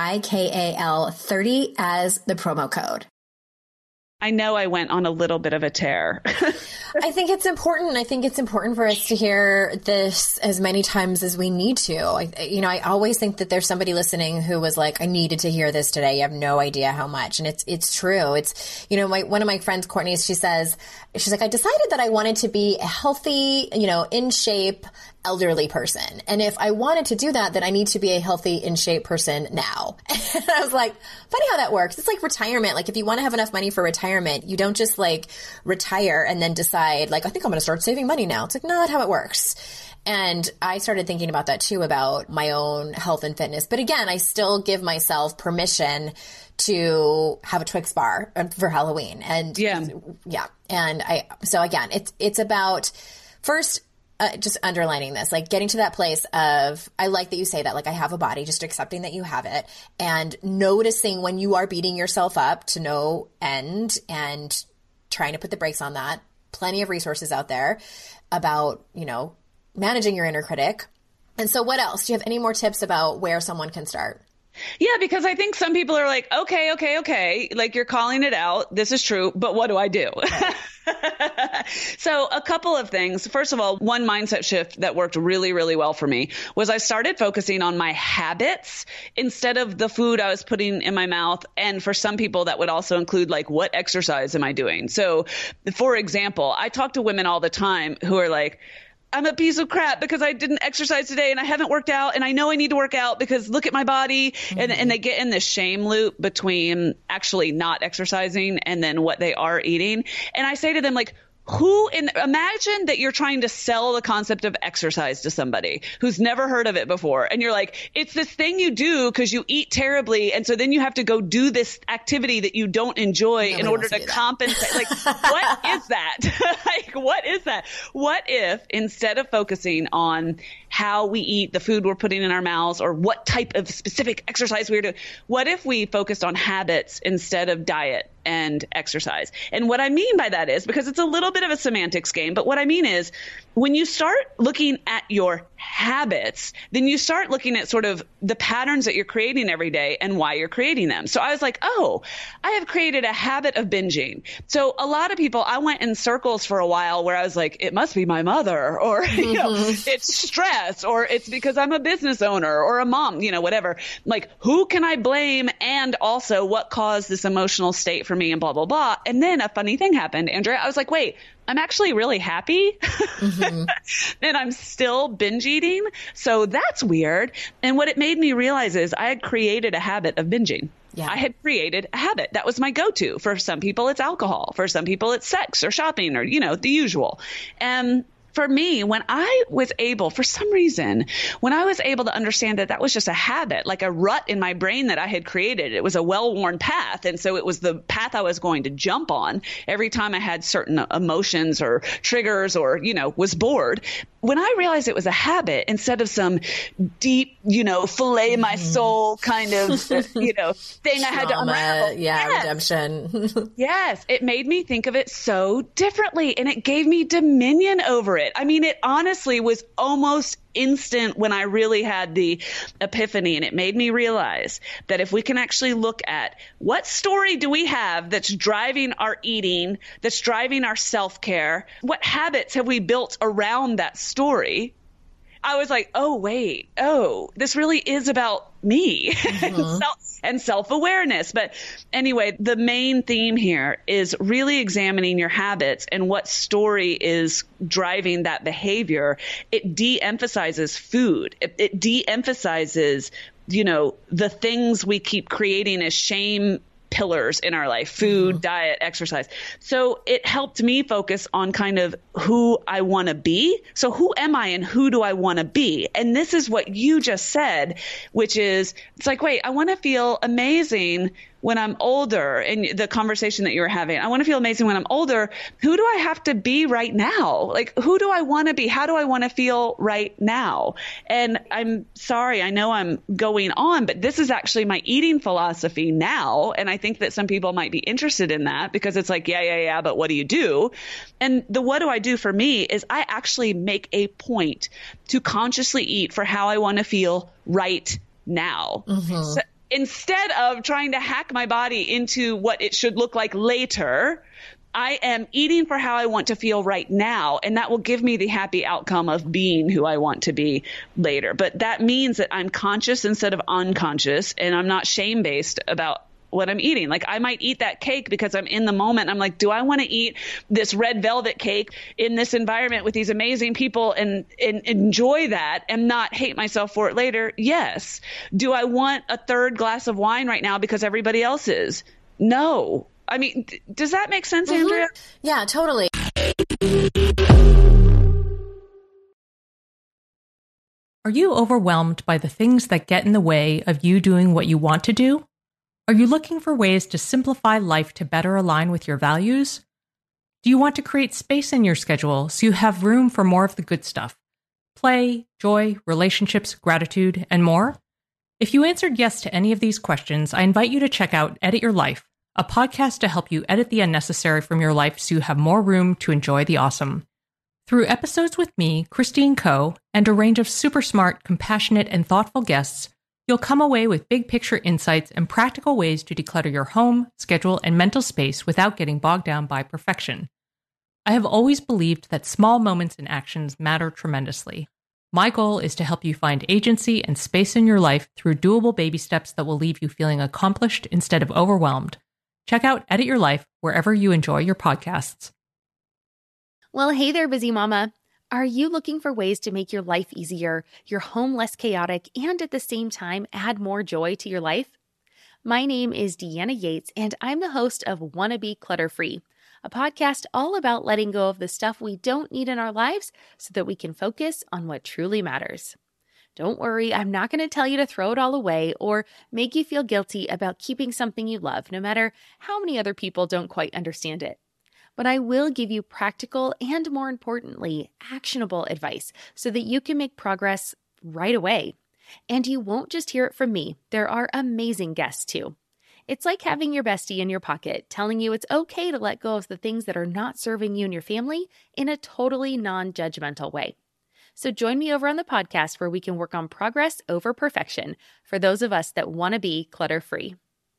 YKAL30 as the promo code. I know I went on a little bit of a tear. I think it's important. I think it's important for us to hear this as many times as we need to. I always think that there's somebody listening who was like, I needed to hear this today. You have no idea how much. And it's true. It's, one of my friends, Courtney, she's like, I decided that I wanted to be a healthy, in shape, elderly person. And if I wanted to do that, then I need to be a healthy, in shape person now. And I was like, funny how that works. It's like retirement. Like if you want to have enough money for retirement, you don't just like retire and then decide like, I think I'm going to start saving money now. It's like, no, not how it works. And I started thinking about that too, about my own health and fitness. But again, I still give myself permission to have a Twix bar for Halloween. And yeah. And so again, it's about first, just underlining this, like getting to that place of, I like that you say that, like I have a body, just accepting that you have it and noticing when you are beating yourself up to no end and trying to put the brakes on that. Plenty of resources out there about, managing your inner critic. And so what else? Do you have any more tips about where someone can start? Yeah, because I think some people are like, okay. Like you're calling it out. This is true. But what do I do? Right. So a couple of things. First of all, one mindset shift that worked really, really well for me was I started focusing on my habits instead of the food I was putting in my mouth. And for some people, that would also include like, what exercise am I doing? So for example, I talk to women all the time who are like, I'm a piece of crap because I didn't exercise today and I haven't worked out and I know I need to work out because look at my body. Mm-hmm. And they get in this shame loop between actually not exercising and then what they are eating. And I say to them, like, imagine that you're trying to sell the concept of exercise to somebody who's never heard of it before. And you're like, it's this thing you do because you eat terribly. And so then you have to go do this activity that you don't enjoy in order to compensate. Like, what is that? Like, what is that? What if instead of focusing on how we eat, the food we're putting in our mouths, or what type of specific exercise we're doing, what if we focused on habits instead of diet and exercise? And what I mean by that is, because it's a little bit of a semantics game, but what I mean is when you start looking at your habits, then you start looking at sort of the patterns that you're creating every day and why you're creating them. So I was like, oh, I have created a habit of binging. So a lot of people, I went in circles for a while where I was like, it must be my mother, or, it's stress, or it's because I'm a business owner or a mom, whatever. Like, who can I blame? And also what caused this emotional state for me and blah, blah, blah. And then a funny thing happened, Andrea. I was like, wait, I'm actually really happy and I'm still binge eating. So that's weird. And what it made me realize is I had created a habit of binging. Yeah. I had created a habit. That was my go-to. For some people, it's alcohol. For some people, it's sex or shopping or, the usual. And for me, when I was able, for some reason, when I was able to understand that was just a habit, like a rut in my brain that I had created, it was a well-worn path. And so it was the path I was going to jump on every time I had certain emotions or triggers or, was bored. When I realized it was a habit instead of some deep, fillet my soul kind of, thing I had to unravel. Redemption. Yes. It made me think of it so differently and it gave me dominion over it. I mean, it honestly was almost instant when I really had the epiphany, and it made me realize that if we can actually look at what story do we have that's driving our eating, that's driving our self-care, what habits have we built around that story, I was like, this really is about me and self-awareness. But anyway, the main theme here is really examining your habits and what story is driving that behavior. It de-emphasizes food. It de-emphasizes, the things we keep creating as shame pillars in our life: food, diet, exercise. So it helped me focus on kind of who I want to be. So who am I and who do I want to be? And this is what you just said, which is, it's like, wait, I want to feel amazing when I'm older, and the conversation that you were having, I want to feel amazing when I'm older. Who do I have to be right now? Like, who do I want to be? How do I want to feel right now? And I'm sorry, I know I'm going on, but this is actually my eating philosophy now. And I think that some people might be interested in that, because it's like, yeah, but what do you do? And the what do I do for me is I actually make a point to consciously eat for how I want to feel right now. So instead of trying to hack my body into what it should look like later, I am eating for how I want to feel right now, and that will give me the happy outcome of being who I want to be later. But that means that I'm conscious instead of unconscious, and I'm not shame-based about what I'm eating. Like, I might eat that cake because I'm in the moment. I'm like, do I want to eat this red velvet cake in this environment with these amazing people and enjoy that and not hate myself for it later? Yes. Do I want a third glass of wine right now because everybody else is? No. I mean, does that make sense, Andrea? Yeah, totally. Are you overwhelmed by the things that get in the way of you doing what you want to do? Are you looking for ways to simplify life to better align with your values? Do you want to create space in your schedule so you have room for more of the good stuff? Play, joy, relationships, gratitude, and more? If you answered yes to any of these questions, I invite you to check out Edit Your Life, a podcast to help you edit the unnecessary from your life so you have more room to enjoy the awesome. Through episodes with me, Christine Coe, and a range of super smart, compassionate, and thoughtful guests, you'll come away with big picture insights and practical ways to declutter your home, schedule, and mental space without getting bogged down by perfection. I have always believed that small moments and actions matter tremendously. My goal is to help you find agency and space in your life through doable baby steps that will leave you feeling accomplished instead of overwhelmed. Check out Edit Your Life wherever you enjoy your podcasts. Well, hey there, busy mama. Are you looking for ways to make your life easier, your home less chaotic, and at the same time add more joy to your life? My name is Deanna Yates, and I'm the host of Wanna Be Clutter Free, a podcast all about letting go of the stuff we don't need in our lives so that we can focus on what truly matters. Don't worry, I'm not going to tell you to throw it all away or make you feel guilty about keeping something you love, no matter how many other people don't quite understand it. But I will give you practical and, more importantly, actionable advice so that you can make progress right away. And you won't just hear it from me. There are amazing guests too. It's like having your bestie in your pocket telling you it's okay to let go of the things that are not serving you and your family in a totally non-judgmental way. So join me over on the podcast where we can work on progress over perfection for those of us that want to be clutter-free.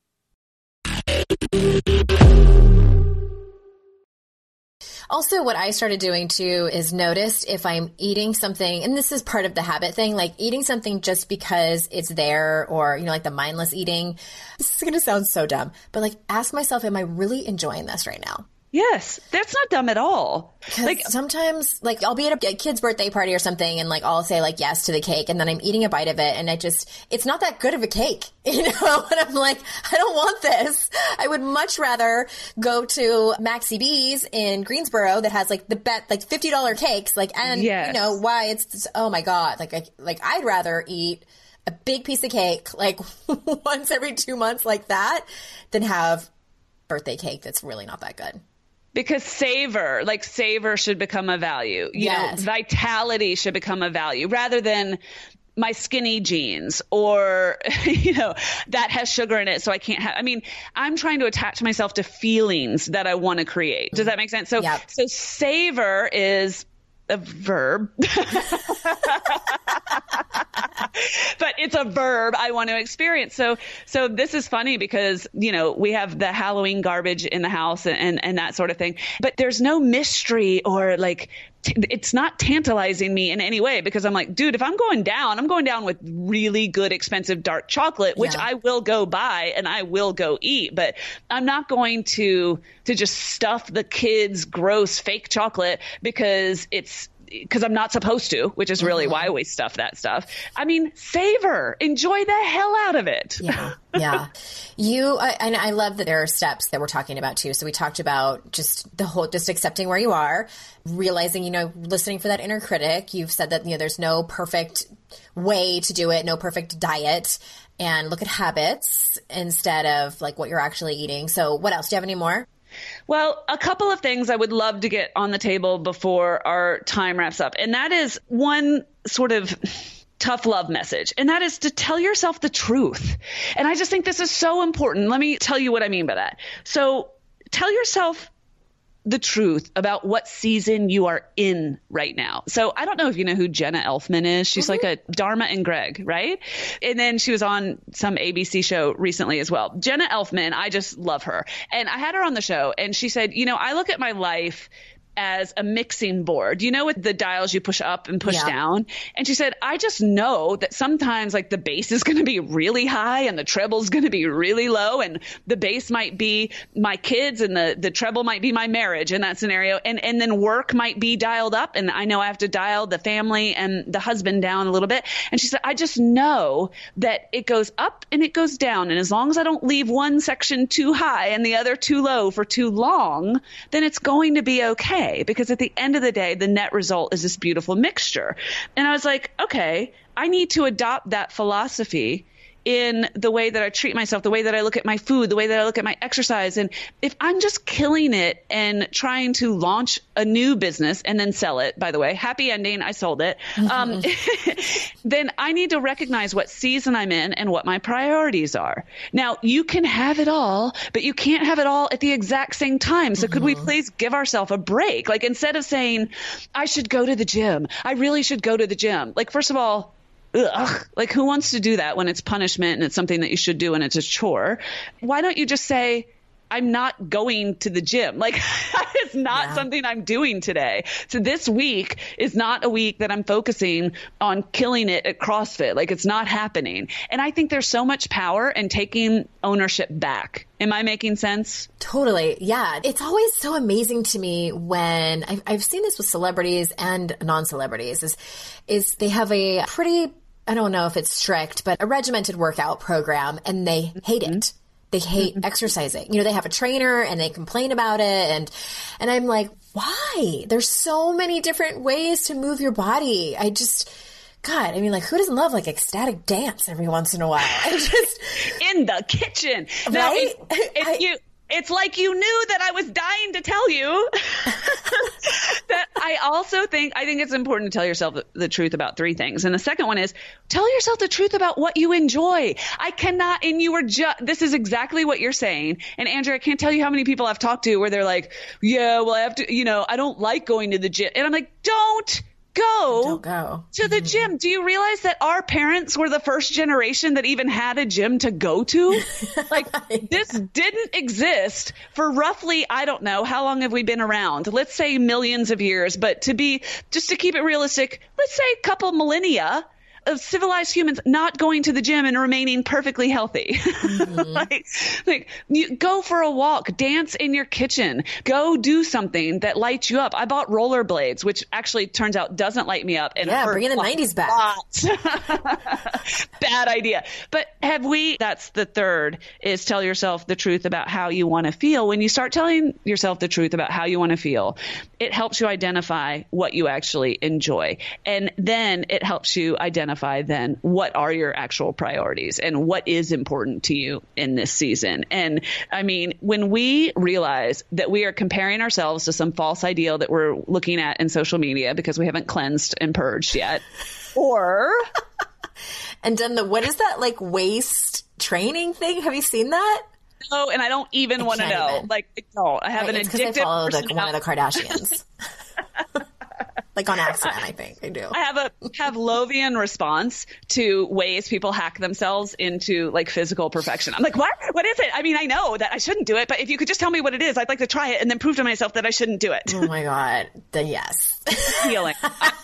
Also, what I started doing too is noticed if I'm eating something, and this is part of the habit thing, like eating something just because it's there, or, you know, like the mindless eating. This is going to sound so dumb, but like ask myself, am I really enjoying this right now? Yes, that's not dumb at all. Like sometimes, like I'll be at a kid's birthday party or something, and like I'll say like yes to the cake, and then I'm eating a bite of it, and it's not that good of a cake, you know. And I'm like, I don't want this. I would much rather go to Maxi B's in Greensboro that has like like $50 cakes, like, and yes. You know why it's oh my god, like I'd rather eat a big piece of cake like once every 2 months like that than have birthday cake that's really not that good. Because savor should become a value. You know, vitality should become a value rather than my skinny jeans or, you know, that has sugar in it. So I can't have, I mean, I'm trying to attach myself to feelings that I want to create. Does that make sense? So, So savor is a verb, but it's a verb I want to experience. So this is funny because, you know, we have the Halloween garbage in the house and that sort of thing, but there's no mystery or like, it's not tantalizing me in any way because I'm like, dude, if I'm going down with really good, expensive dark chocolate, which I will go buy and I will go eat, but I'm not going to just stuff the kids' gross fake chocolate because I'm not supposed to, which is really why we stuff that stuff. I mean, savor, enjoy the hell out of it. Yeah. And I love that there are steps that we're talking about too. So we talked about just accepting where you are, realizing, you know, listening for that inner critic. You've said that, you know, there's no perfect way to do it, no perfect diet. and look at habits instead of like what you're actually eating. So what else? Do you have any more? Well, a couple of things I would love to get on the table before our time wraps up. And that is one sort of tough love message. And that is to tell yourself the truth. And I just think this is so important. Let me tell you what I mean by that. So tell yourself the truth about what season you are in right now. So I don't know if you know who Jenna Elfman is. She's like a Dharma and Greg, right? And then she was on some ABC show recently as well. Jenna Elfman, I just love her. And I had her on the show and she said, you know, I look at my life as a mixing board, you know, with the dials you push up and push down. And she said, I just know that sometimes like the bass is going to be really high and the treble is going to be really low, and the bass might be my kids and the treble might be my marriage in that scenario. And then work might be dialed up, and I know I have to dial the family and the husband down a little bit. And she said, I just know that it goes up and it goes down. And as long as I don't leave one section too high and the other too low for too long, then it's going to be okay. Because at the end of the day, the net result is this beautiful mixture. And I was like, okay, I need to adopt that philosophy in the way that I treat myself, the way that I look at my food, the way that I look at my exercise. And if I'm just killing it and trying to launch a new business and then sell it, by the way, happy ending, I sold it, then I need to recognize what season I'm in and what my priorities are. Now, you can have it all, but you can't have it all at the exact same time. So could we please give ourselves a break? Like, instead of saying, I should go to the gym, I really should go to the gym. Like, first of all, ugh, like who wants to do that when it's punishment and it's something that you should do and it's a chore? Why don't you just say, I'm not going to the gym. Like, it's not something I'm doing today. So this week is not a week that I'm focusing on killing it at CrossFit. Like, it's not happening. And I think there's so much power in taking ownership back. Am I making sense? Totally. Yeah. It's always so amazing to me when I've seen this with celebrities and non-celebrities is they have a pretty, I don't know if it's strict, but a regimented workout program, and they hate it. They hate exercising. You know, they have a trainer and they complain about it. And I'm like, why? There's so many different ways to move your body. God, I mean, like, who doesn't love like ecstatic dance every once in a while? In the kitchen. Right? Now, it's like you knew that I was dying to tell you that I think it's important to tell yourself the truth about three things. And the second one is tell yourself the truth about what you enjoy. I cannot, and you were this is exactly what you're saying. And Andrea, I can't tell you how many people I've talked to where they're like, yeah, well, I have to, I don't like going to the gym. And I'm like, don't go to the gym. Do you realize that our parents were the first generation that even had a gym to go to? Like, this didn't exist for roughly, I don't know, how long have we been around? Let's say millions of years, but to keep it realistic, let's say a couple millennia of civilized humans not going to the gym and remaining perfectly healthy. like you go for a walk, dance in your kitchen, go do something that lights you up. I bought rollerblades, which actually turns out doesn't light me up. And bringing the 90s back. Bad idea. But that's the third, is tell yourself the truth about how you want to feel. When you start telling yourself the truth about how you want to feel, it helps you identify what you actually enjoy. And then it helps you identify then what are your actual priorities and what is important to you in this season. And I mean, when we realize that we are comparing ourselves to some false ideal that we're looking at in social media because we haven't cleansed and purged yet, or and done what is that, like, waist training thing? Have you seen that? No, and I don't even want to know. Like, I have an addictive because I follow one of the Kardashians. Like, on accident, I think I do. I have a Pavlovian response to ways people hack themselves into like physical perfection. I'm like, what? What is it? I mean, I know that I shouldn't do it, but if you could just tell me what it is, I'd like to try it and then prove to myself that I shouldn't do it. Oh my God. Then yes. I'm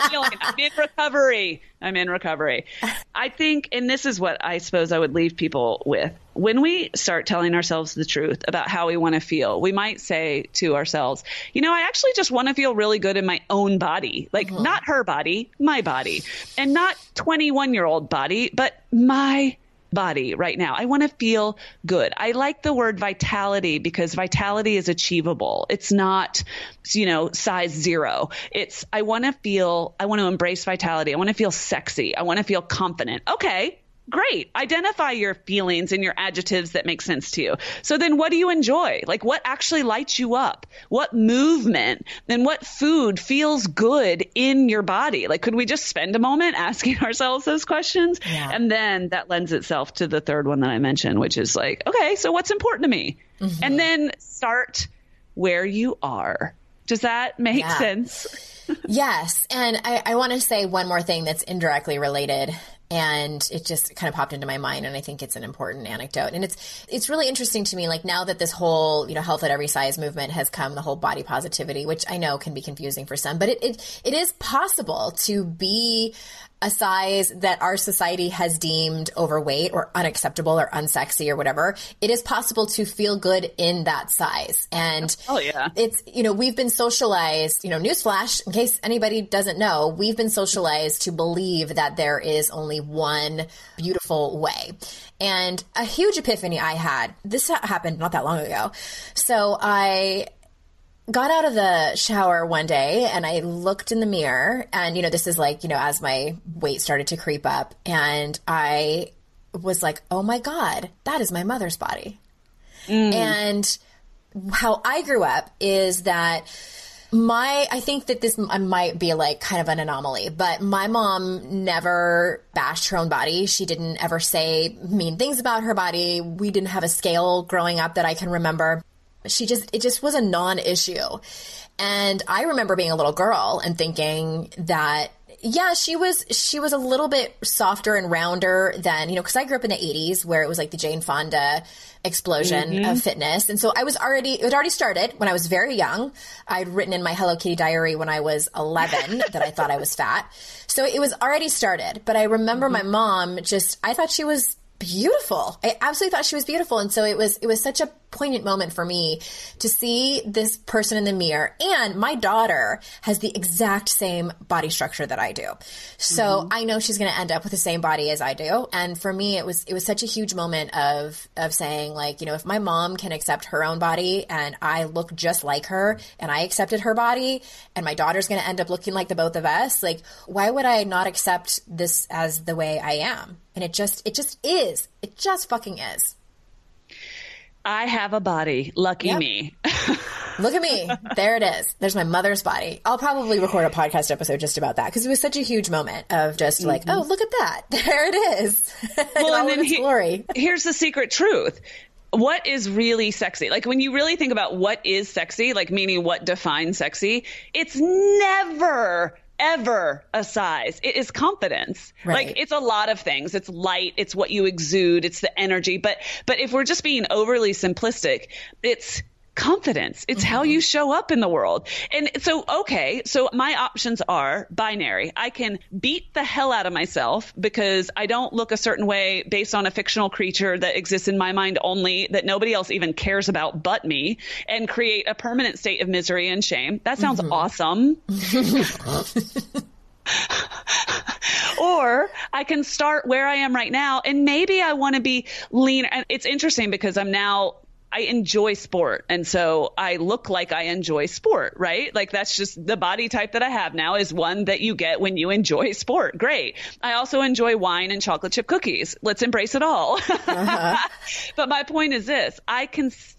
in recovery. I think, and this is what I suppose I would leave people with. When we start telling ourselves the truth about how we want to feel, we might say to ourselves, I actually just want to feel really good in my own body. Like, not her body, my body. And not 21-year-old body, but my body right now. I want to feel good. I like the word vitality because vitality is achievable. It's not, size 0. I want to embrace vitality. I want to feel sexy. I want to feel confident. Okay. Great. Identify your feelings and your adjectives that make sense to you. So then what do you enjoy? Like what actually lights you up? What movement and what food feels good in your body? Like, could we just spend a moment asking ourselves those questions? Yeah. And then that lends itself to the third one that I mentioned, which is like, okay, so what's important to me? Mm-hmm. And then start where you are. Does that make sense? Yes. And I want to say one more thing that's indirectly related. And it just kind of popped into my mind, and I think it's an important anecdote. And it's really interesting to me, like now that this whole, health at every size movement has come, the whole body positivity, which I know can be confusing for some, but it is possible to be a size that our society has deemed overweight or unacceptable or unsexy or whatever. It is possible to feel good in that size. And it's, we've been socialized, newsflash, in case anybody doesn't know, we've been socialized to believe that there is only one beautiful way. And a huge epiphany I had, this happened not that long ago. So I got out of the shower one day and I looked in the mirror and, this is like, as my weight started to creep up, and I was like, oh my God, that is my mother's body. And how I grew up is that I think that this might be like kind of an anomaly, but my mom never bashed her own body. She didn't ever say mean things about her body. We didn't have a scale growing up that I can remember. It just was a non-issue. And I remember being a little girl and thinking that, she was a little bit softer and rounder than, because I grew up in the 80s where it was like the Jane Fonda explosion of fitness. And so it had already started when I was very young. I'd written in my Hello Kitty diary when I was 11 that I thought I was fat. So it was already started. But I remember my mom I thought she was beautiful. I absolutely thought she was beautiful. And so it was such a poignant moment for me to see this person in the mirror. And my daughter has the exact same body structure that I do. So I know she's going to end up with the same body as I do. And for me, it was such a huge moment of saying, like, if my mom can accept her own body and I look just like her and I accepted her body and my daughter's going to end up looking like the both of us, like, why would I not accept this as the way I am? And it just is. It just fucking is. I have a body. Lucky me. Look at me. There it is. There's my mother's body. I'll probably record a podcast episode just about that because it was such a huge moment of just like, oh, look at that. There it is. Well, and then glory. Here's the secret truth. What is really sexy? Like when you really think about what is sexy, like meaning what defines sexy, it's never ever a size. It is confidence. Right. Like it's a lot of things. It's light. It's what you exude. It's the energy. But if we're just being overly simplistic, it's confidence. It's how you show up in the world. And so my options are binary. I can beat the hell out of myself because I don't look a certain way based on a fictional creature that exists in my mind only, that nobody else even cares about but me, and create a permanent state of misery and shame. That sounds awesome. Or I can start where I am right now, and maybe I want to be leaner. And it's interesting because I enjoy sport. And so I look like I enjoy sport, right? Like that's just the body type that I have now is one that you get when you enjoy sport. Great. I also enjoy wine and chocolate chip cookies. Let's embrace it all. But my point is this, I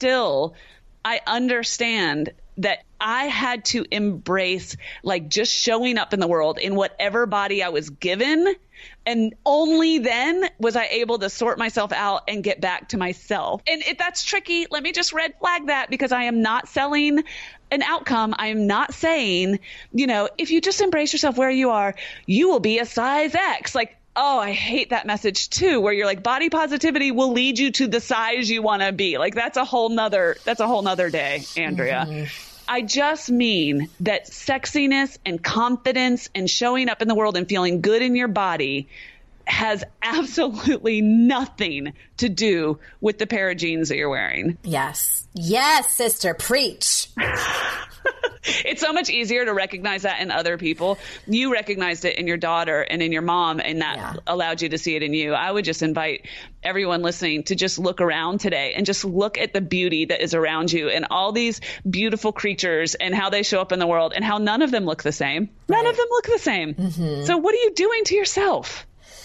understand that I had to embrace like just showing up in the world in whatever body I was given. And only then was I able to sort myself out and get back to myself. And if that's tricky, let me just red flag that because I am not selling an outcome. I am not saying, if you just embrace yourself where you are, you will be a size X. Like, oh, I hate that message too, where you're like body positivity will lead you to the size you want to be. Like that's a whole nother day, Andrea. I just mean that sexiness and confidence and showing up in the world and feeling good in your body has absolutely nothing to do with the pair of jeans that you're wearing. Yes. Yes, sister, preach. It's so much easier to recognize that in other people. You recognized it in your daughter and in your mom, and that allowed you to see it in you. I would just invite everyone listening to just look around today and just look at the beauty that is around you and all these beautiful creatures and how they show up in the world and how none of them look the same. None of them look the same. So what are you doing to yourself?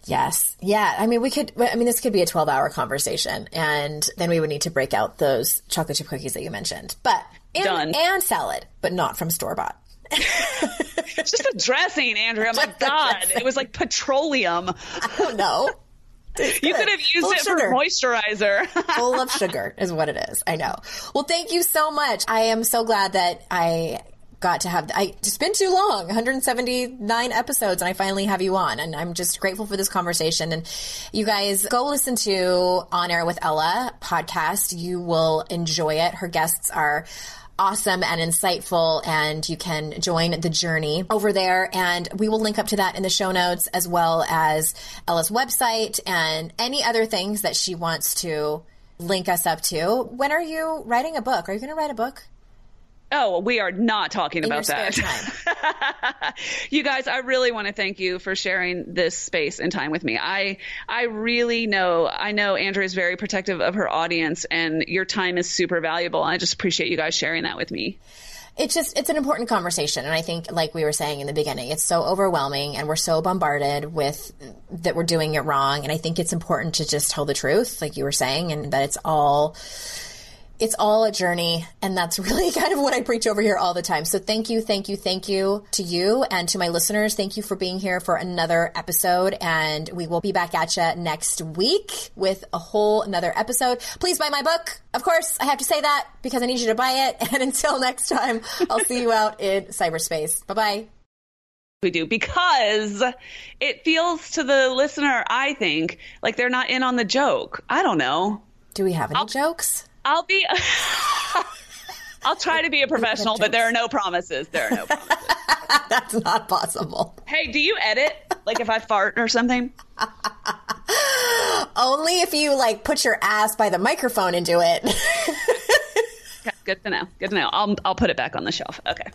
Yes. Yeah. I mean, this could be a 12-hour conversation, and then we would need to break out those chocolate chip cookies that you mentioned. And salad, but not from store-bought. It's just a dressing, Andrea. My God. It was like petroleum. I don't know. You could have used it for moisturizer. Full of sugar is what it is. I know. Well, thank you so much. I am so glad that I got to have, it's been too long, 179 episodes, and I finally have you on, and I'm just grateful for this conversation. And you guys go listen to On Air with Ella podcast. You will enjoy it. Her guests are awesome and insightful, and you can join the journey over there. And we will link up to that in the show notes, as well as Ella's website and any other things that she wants to link us up to. When are you writing a book? Are you going to write a book? Oh, we are not talking in about your that. Spare time. You guys, I really want to thank you for sharing this space and time with me. I know Andrea is very protective of her audience, and your time is super valuable. I just appreciate you guys sharing that with me. It's an important conversation. And I think, like we were saying in the beginning, it's so overwhelming, and we're so bombarded with that we're doing it wrong. And I think it's important to just tell the truth, like you were saying, and that it's all a journey. And that's really kind of what I preach over here all the time. So thank you to you and to my listeners. Thank you for being here for another episode. And we will be back at you next week with a whole another episode. Please buy my book. Of course, I have to say that because I need you to buy it. And until next time, I'll see you out in cyberspace. Bye-bye. We do, because it feels to the listener, I think, like they're not in on the joke. I don't know. Do we have any jokes? I'll try to be a professional, but there are no promises. That's not possible. Hey, do you edit? Like if I fart or something? Only if you put your ass by the microphone and do it. Okay, good to know. I'll put it back on the shelf. Okay.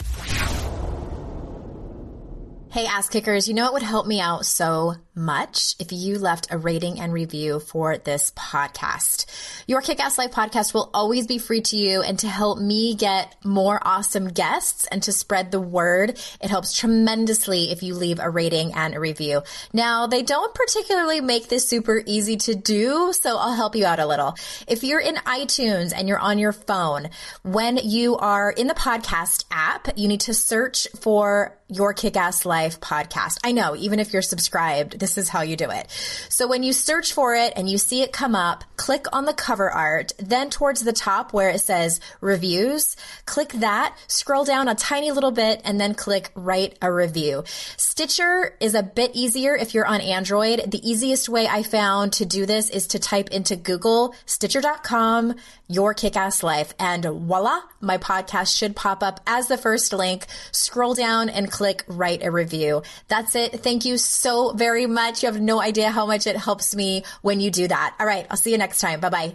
Hey, ass kickers, you know it would help me out so much if you left a rating and review for this podcast. Your Kick-Ass Life podcast will always be free to you, and to help me get more awesome guests and to spread the word, it helps tremendously if you leave a rating and a review. Now, they don't particularly make this super easy to do, so I'll help you out a little. If you're in iTunes and you're on your phone, when you are in the podcast app, you need to search for Your Kick-Ass Life podcast. I know, even if you're subscribed, this is how you do it. So when you search for it and you see it come up, click on the cover art, then towards the top where it says reviews, click that, scroll down a tiny little bit, and then click write a review. Stitcher is a bit easier if you're on Android. The easiest way I found to do this is to type into Google, Stitcher.com, Your Kick-Ass Life, and voila, my podcast should pop up as the first link. Scroll down and click write a review. That's it. Thank you so very much. You have no idea how much it helps me when you do that. All right. I'll see you next time. Bye-bye.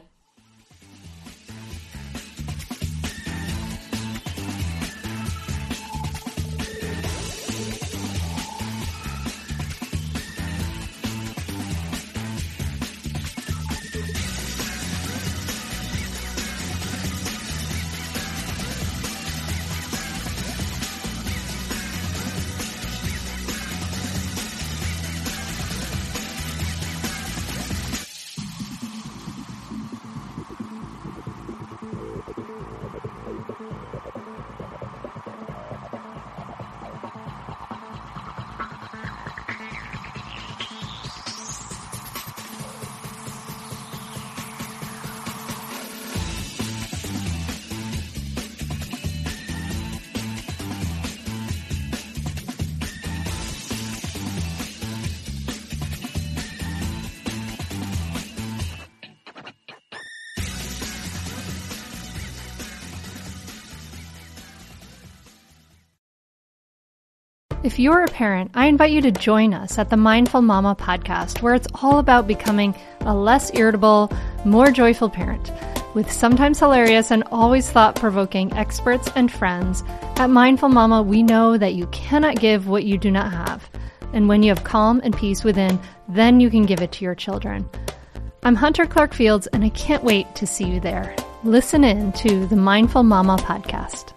If you're a parent, I invite you to join us at the Mindful Mama podcast, where it's all about becoming a less irritable, more joyful parent. With sometimes hilarious and always thought-provoking experts and friends, at Mindful Mama, we know that you cannot give what you do not have. And when you have calm and peace within, then you can give it to your children. I'm Hunter Clark Fields, and I can't wait to see you there. Listen in to the Mindful Mama podcast.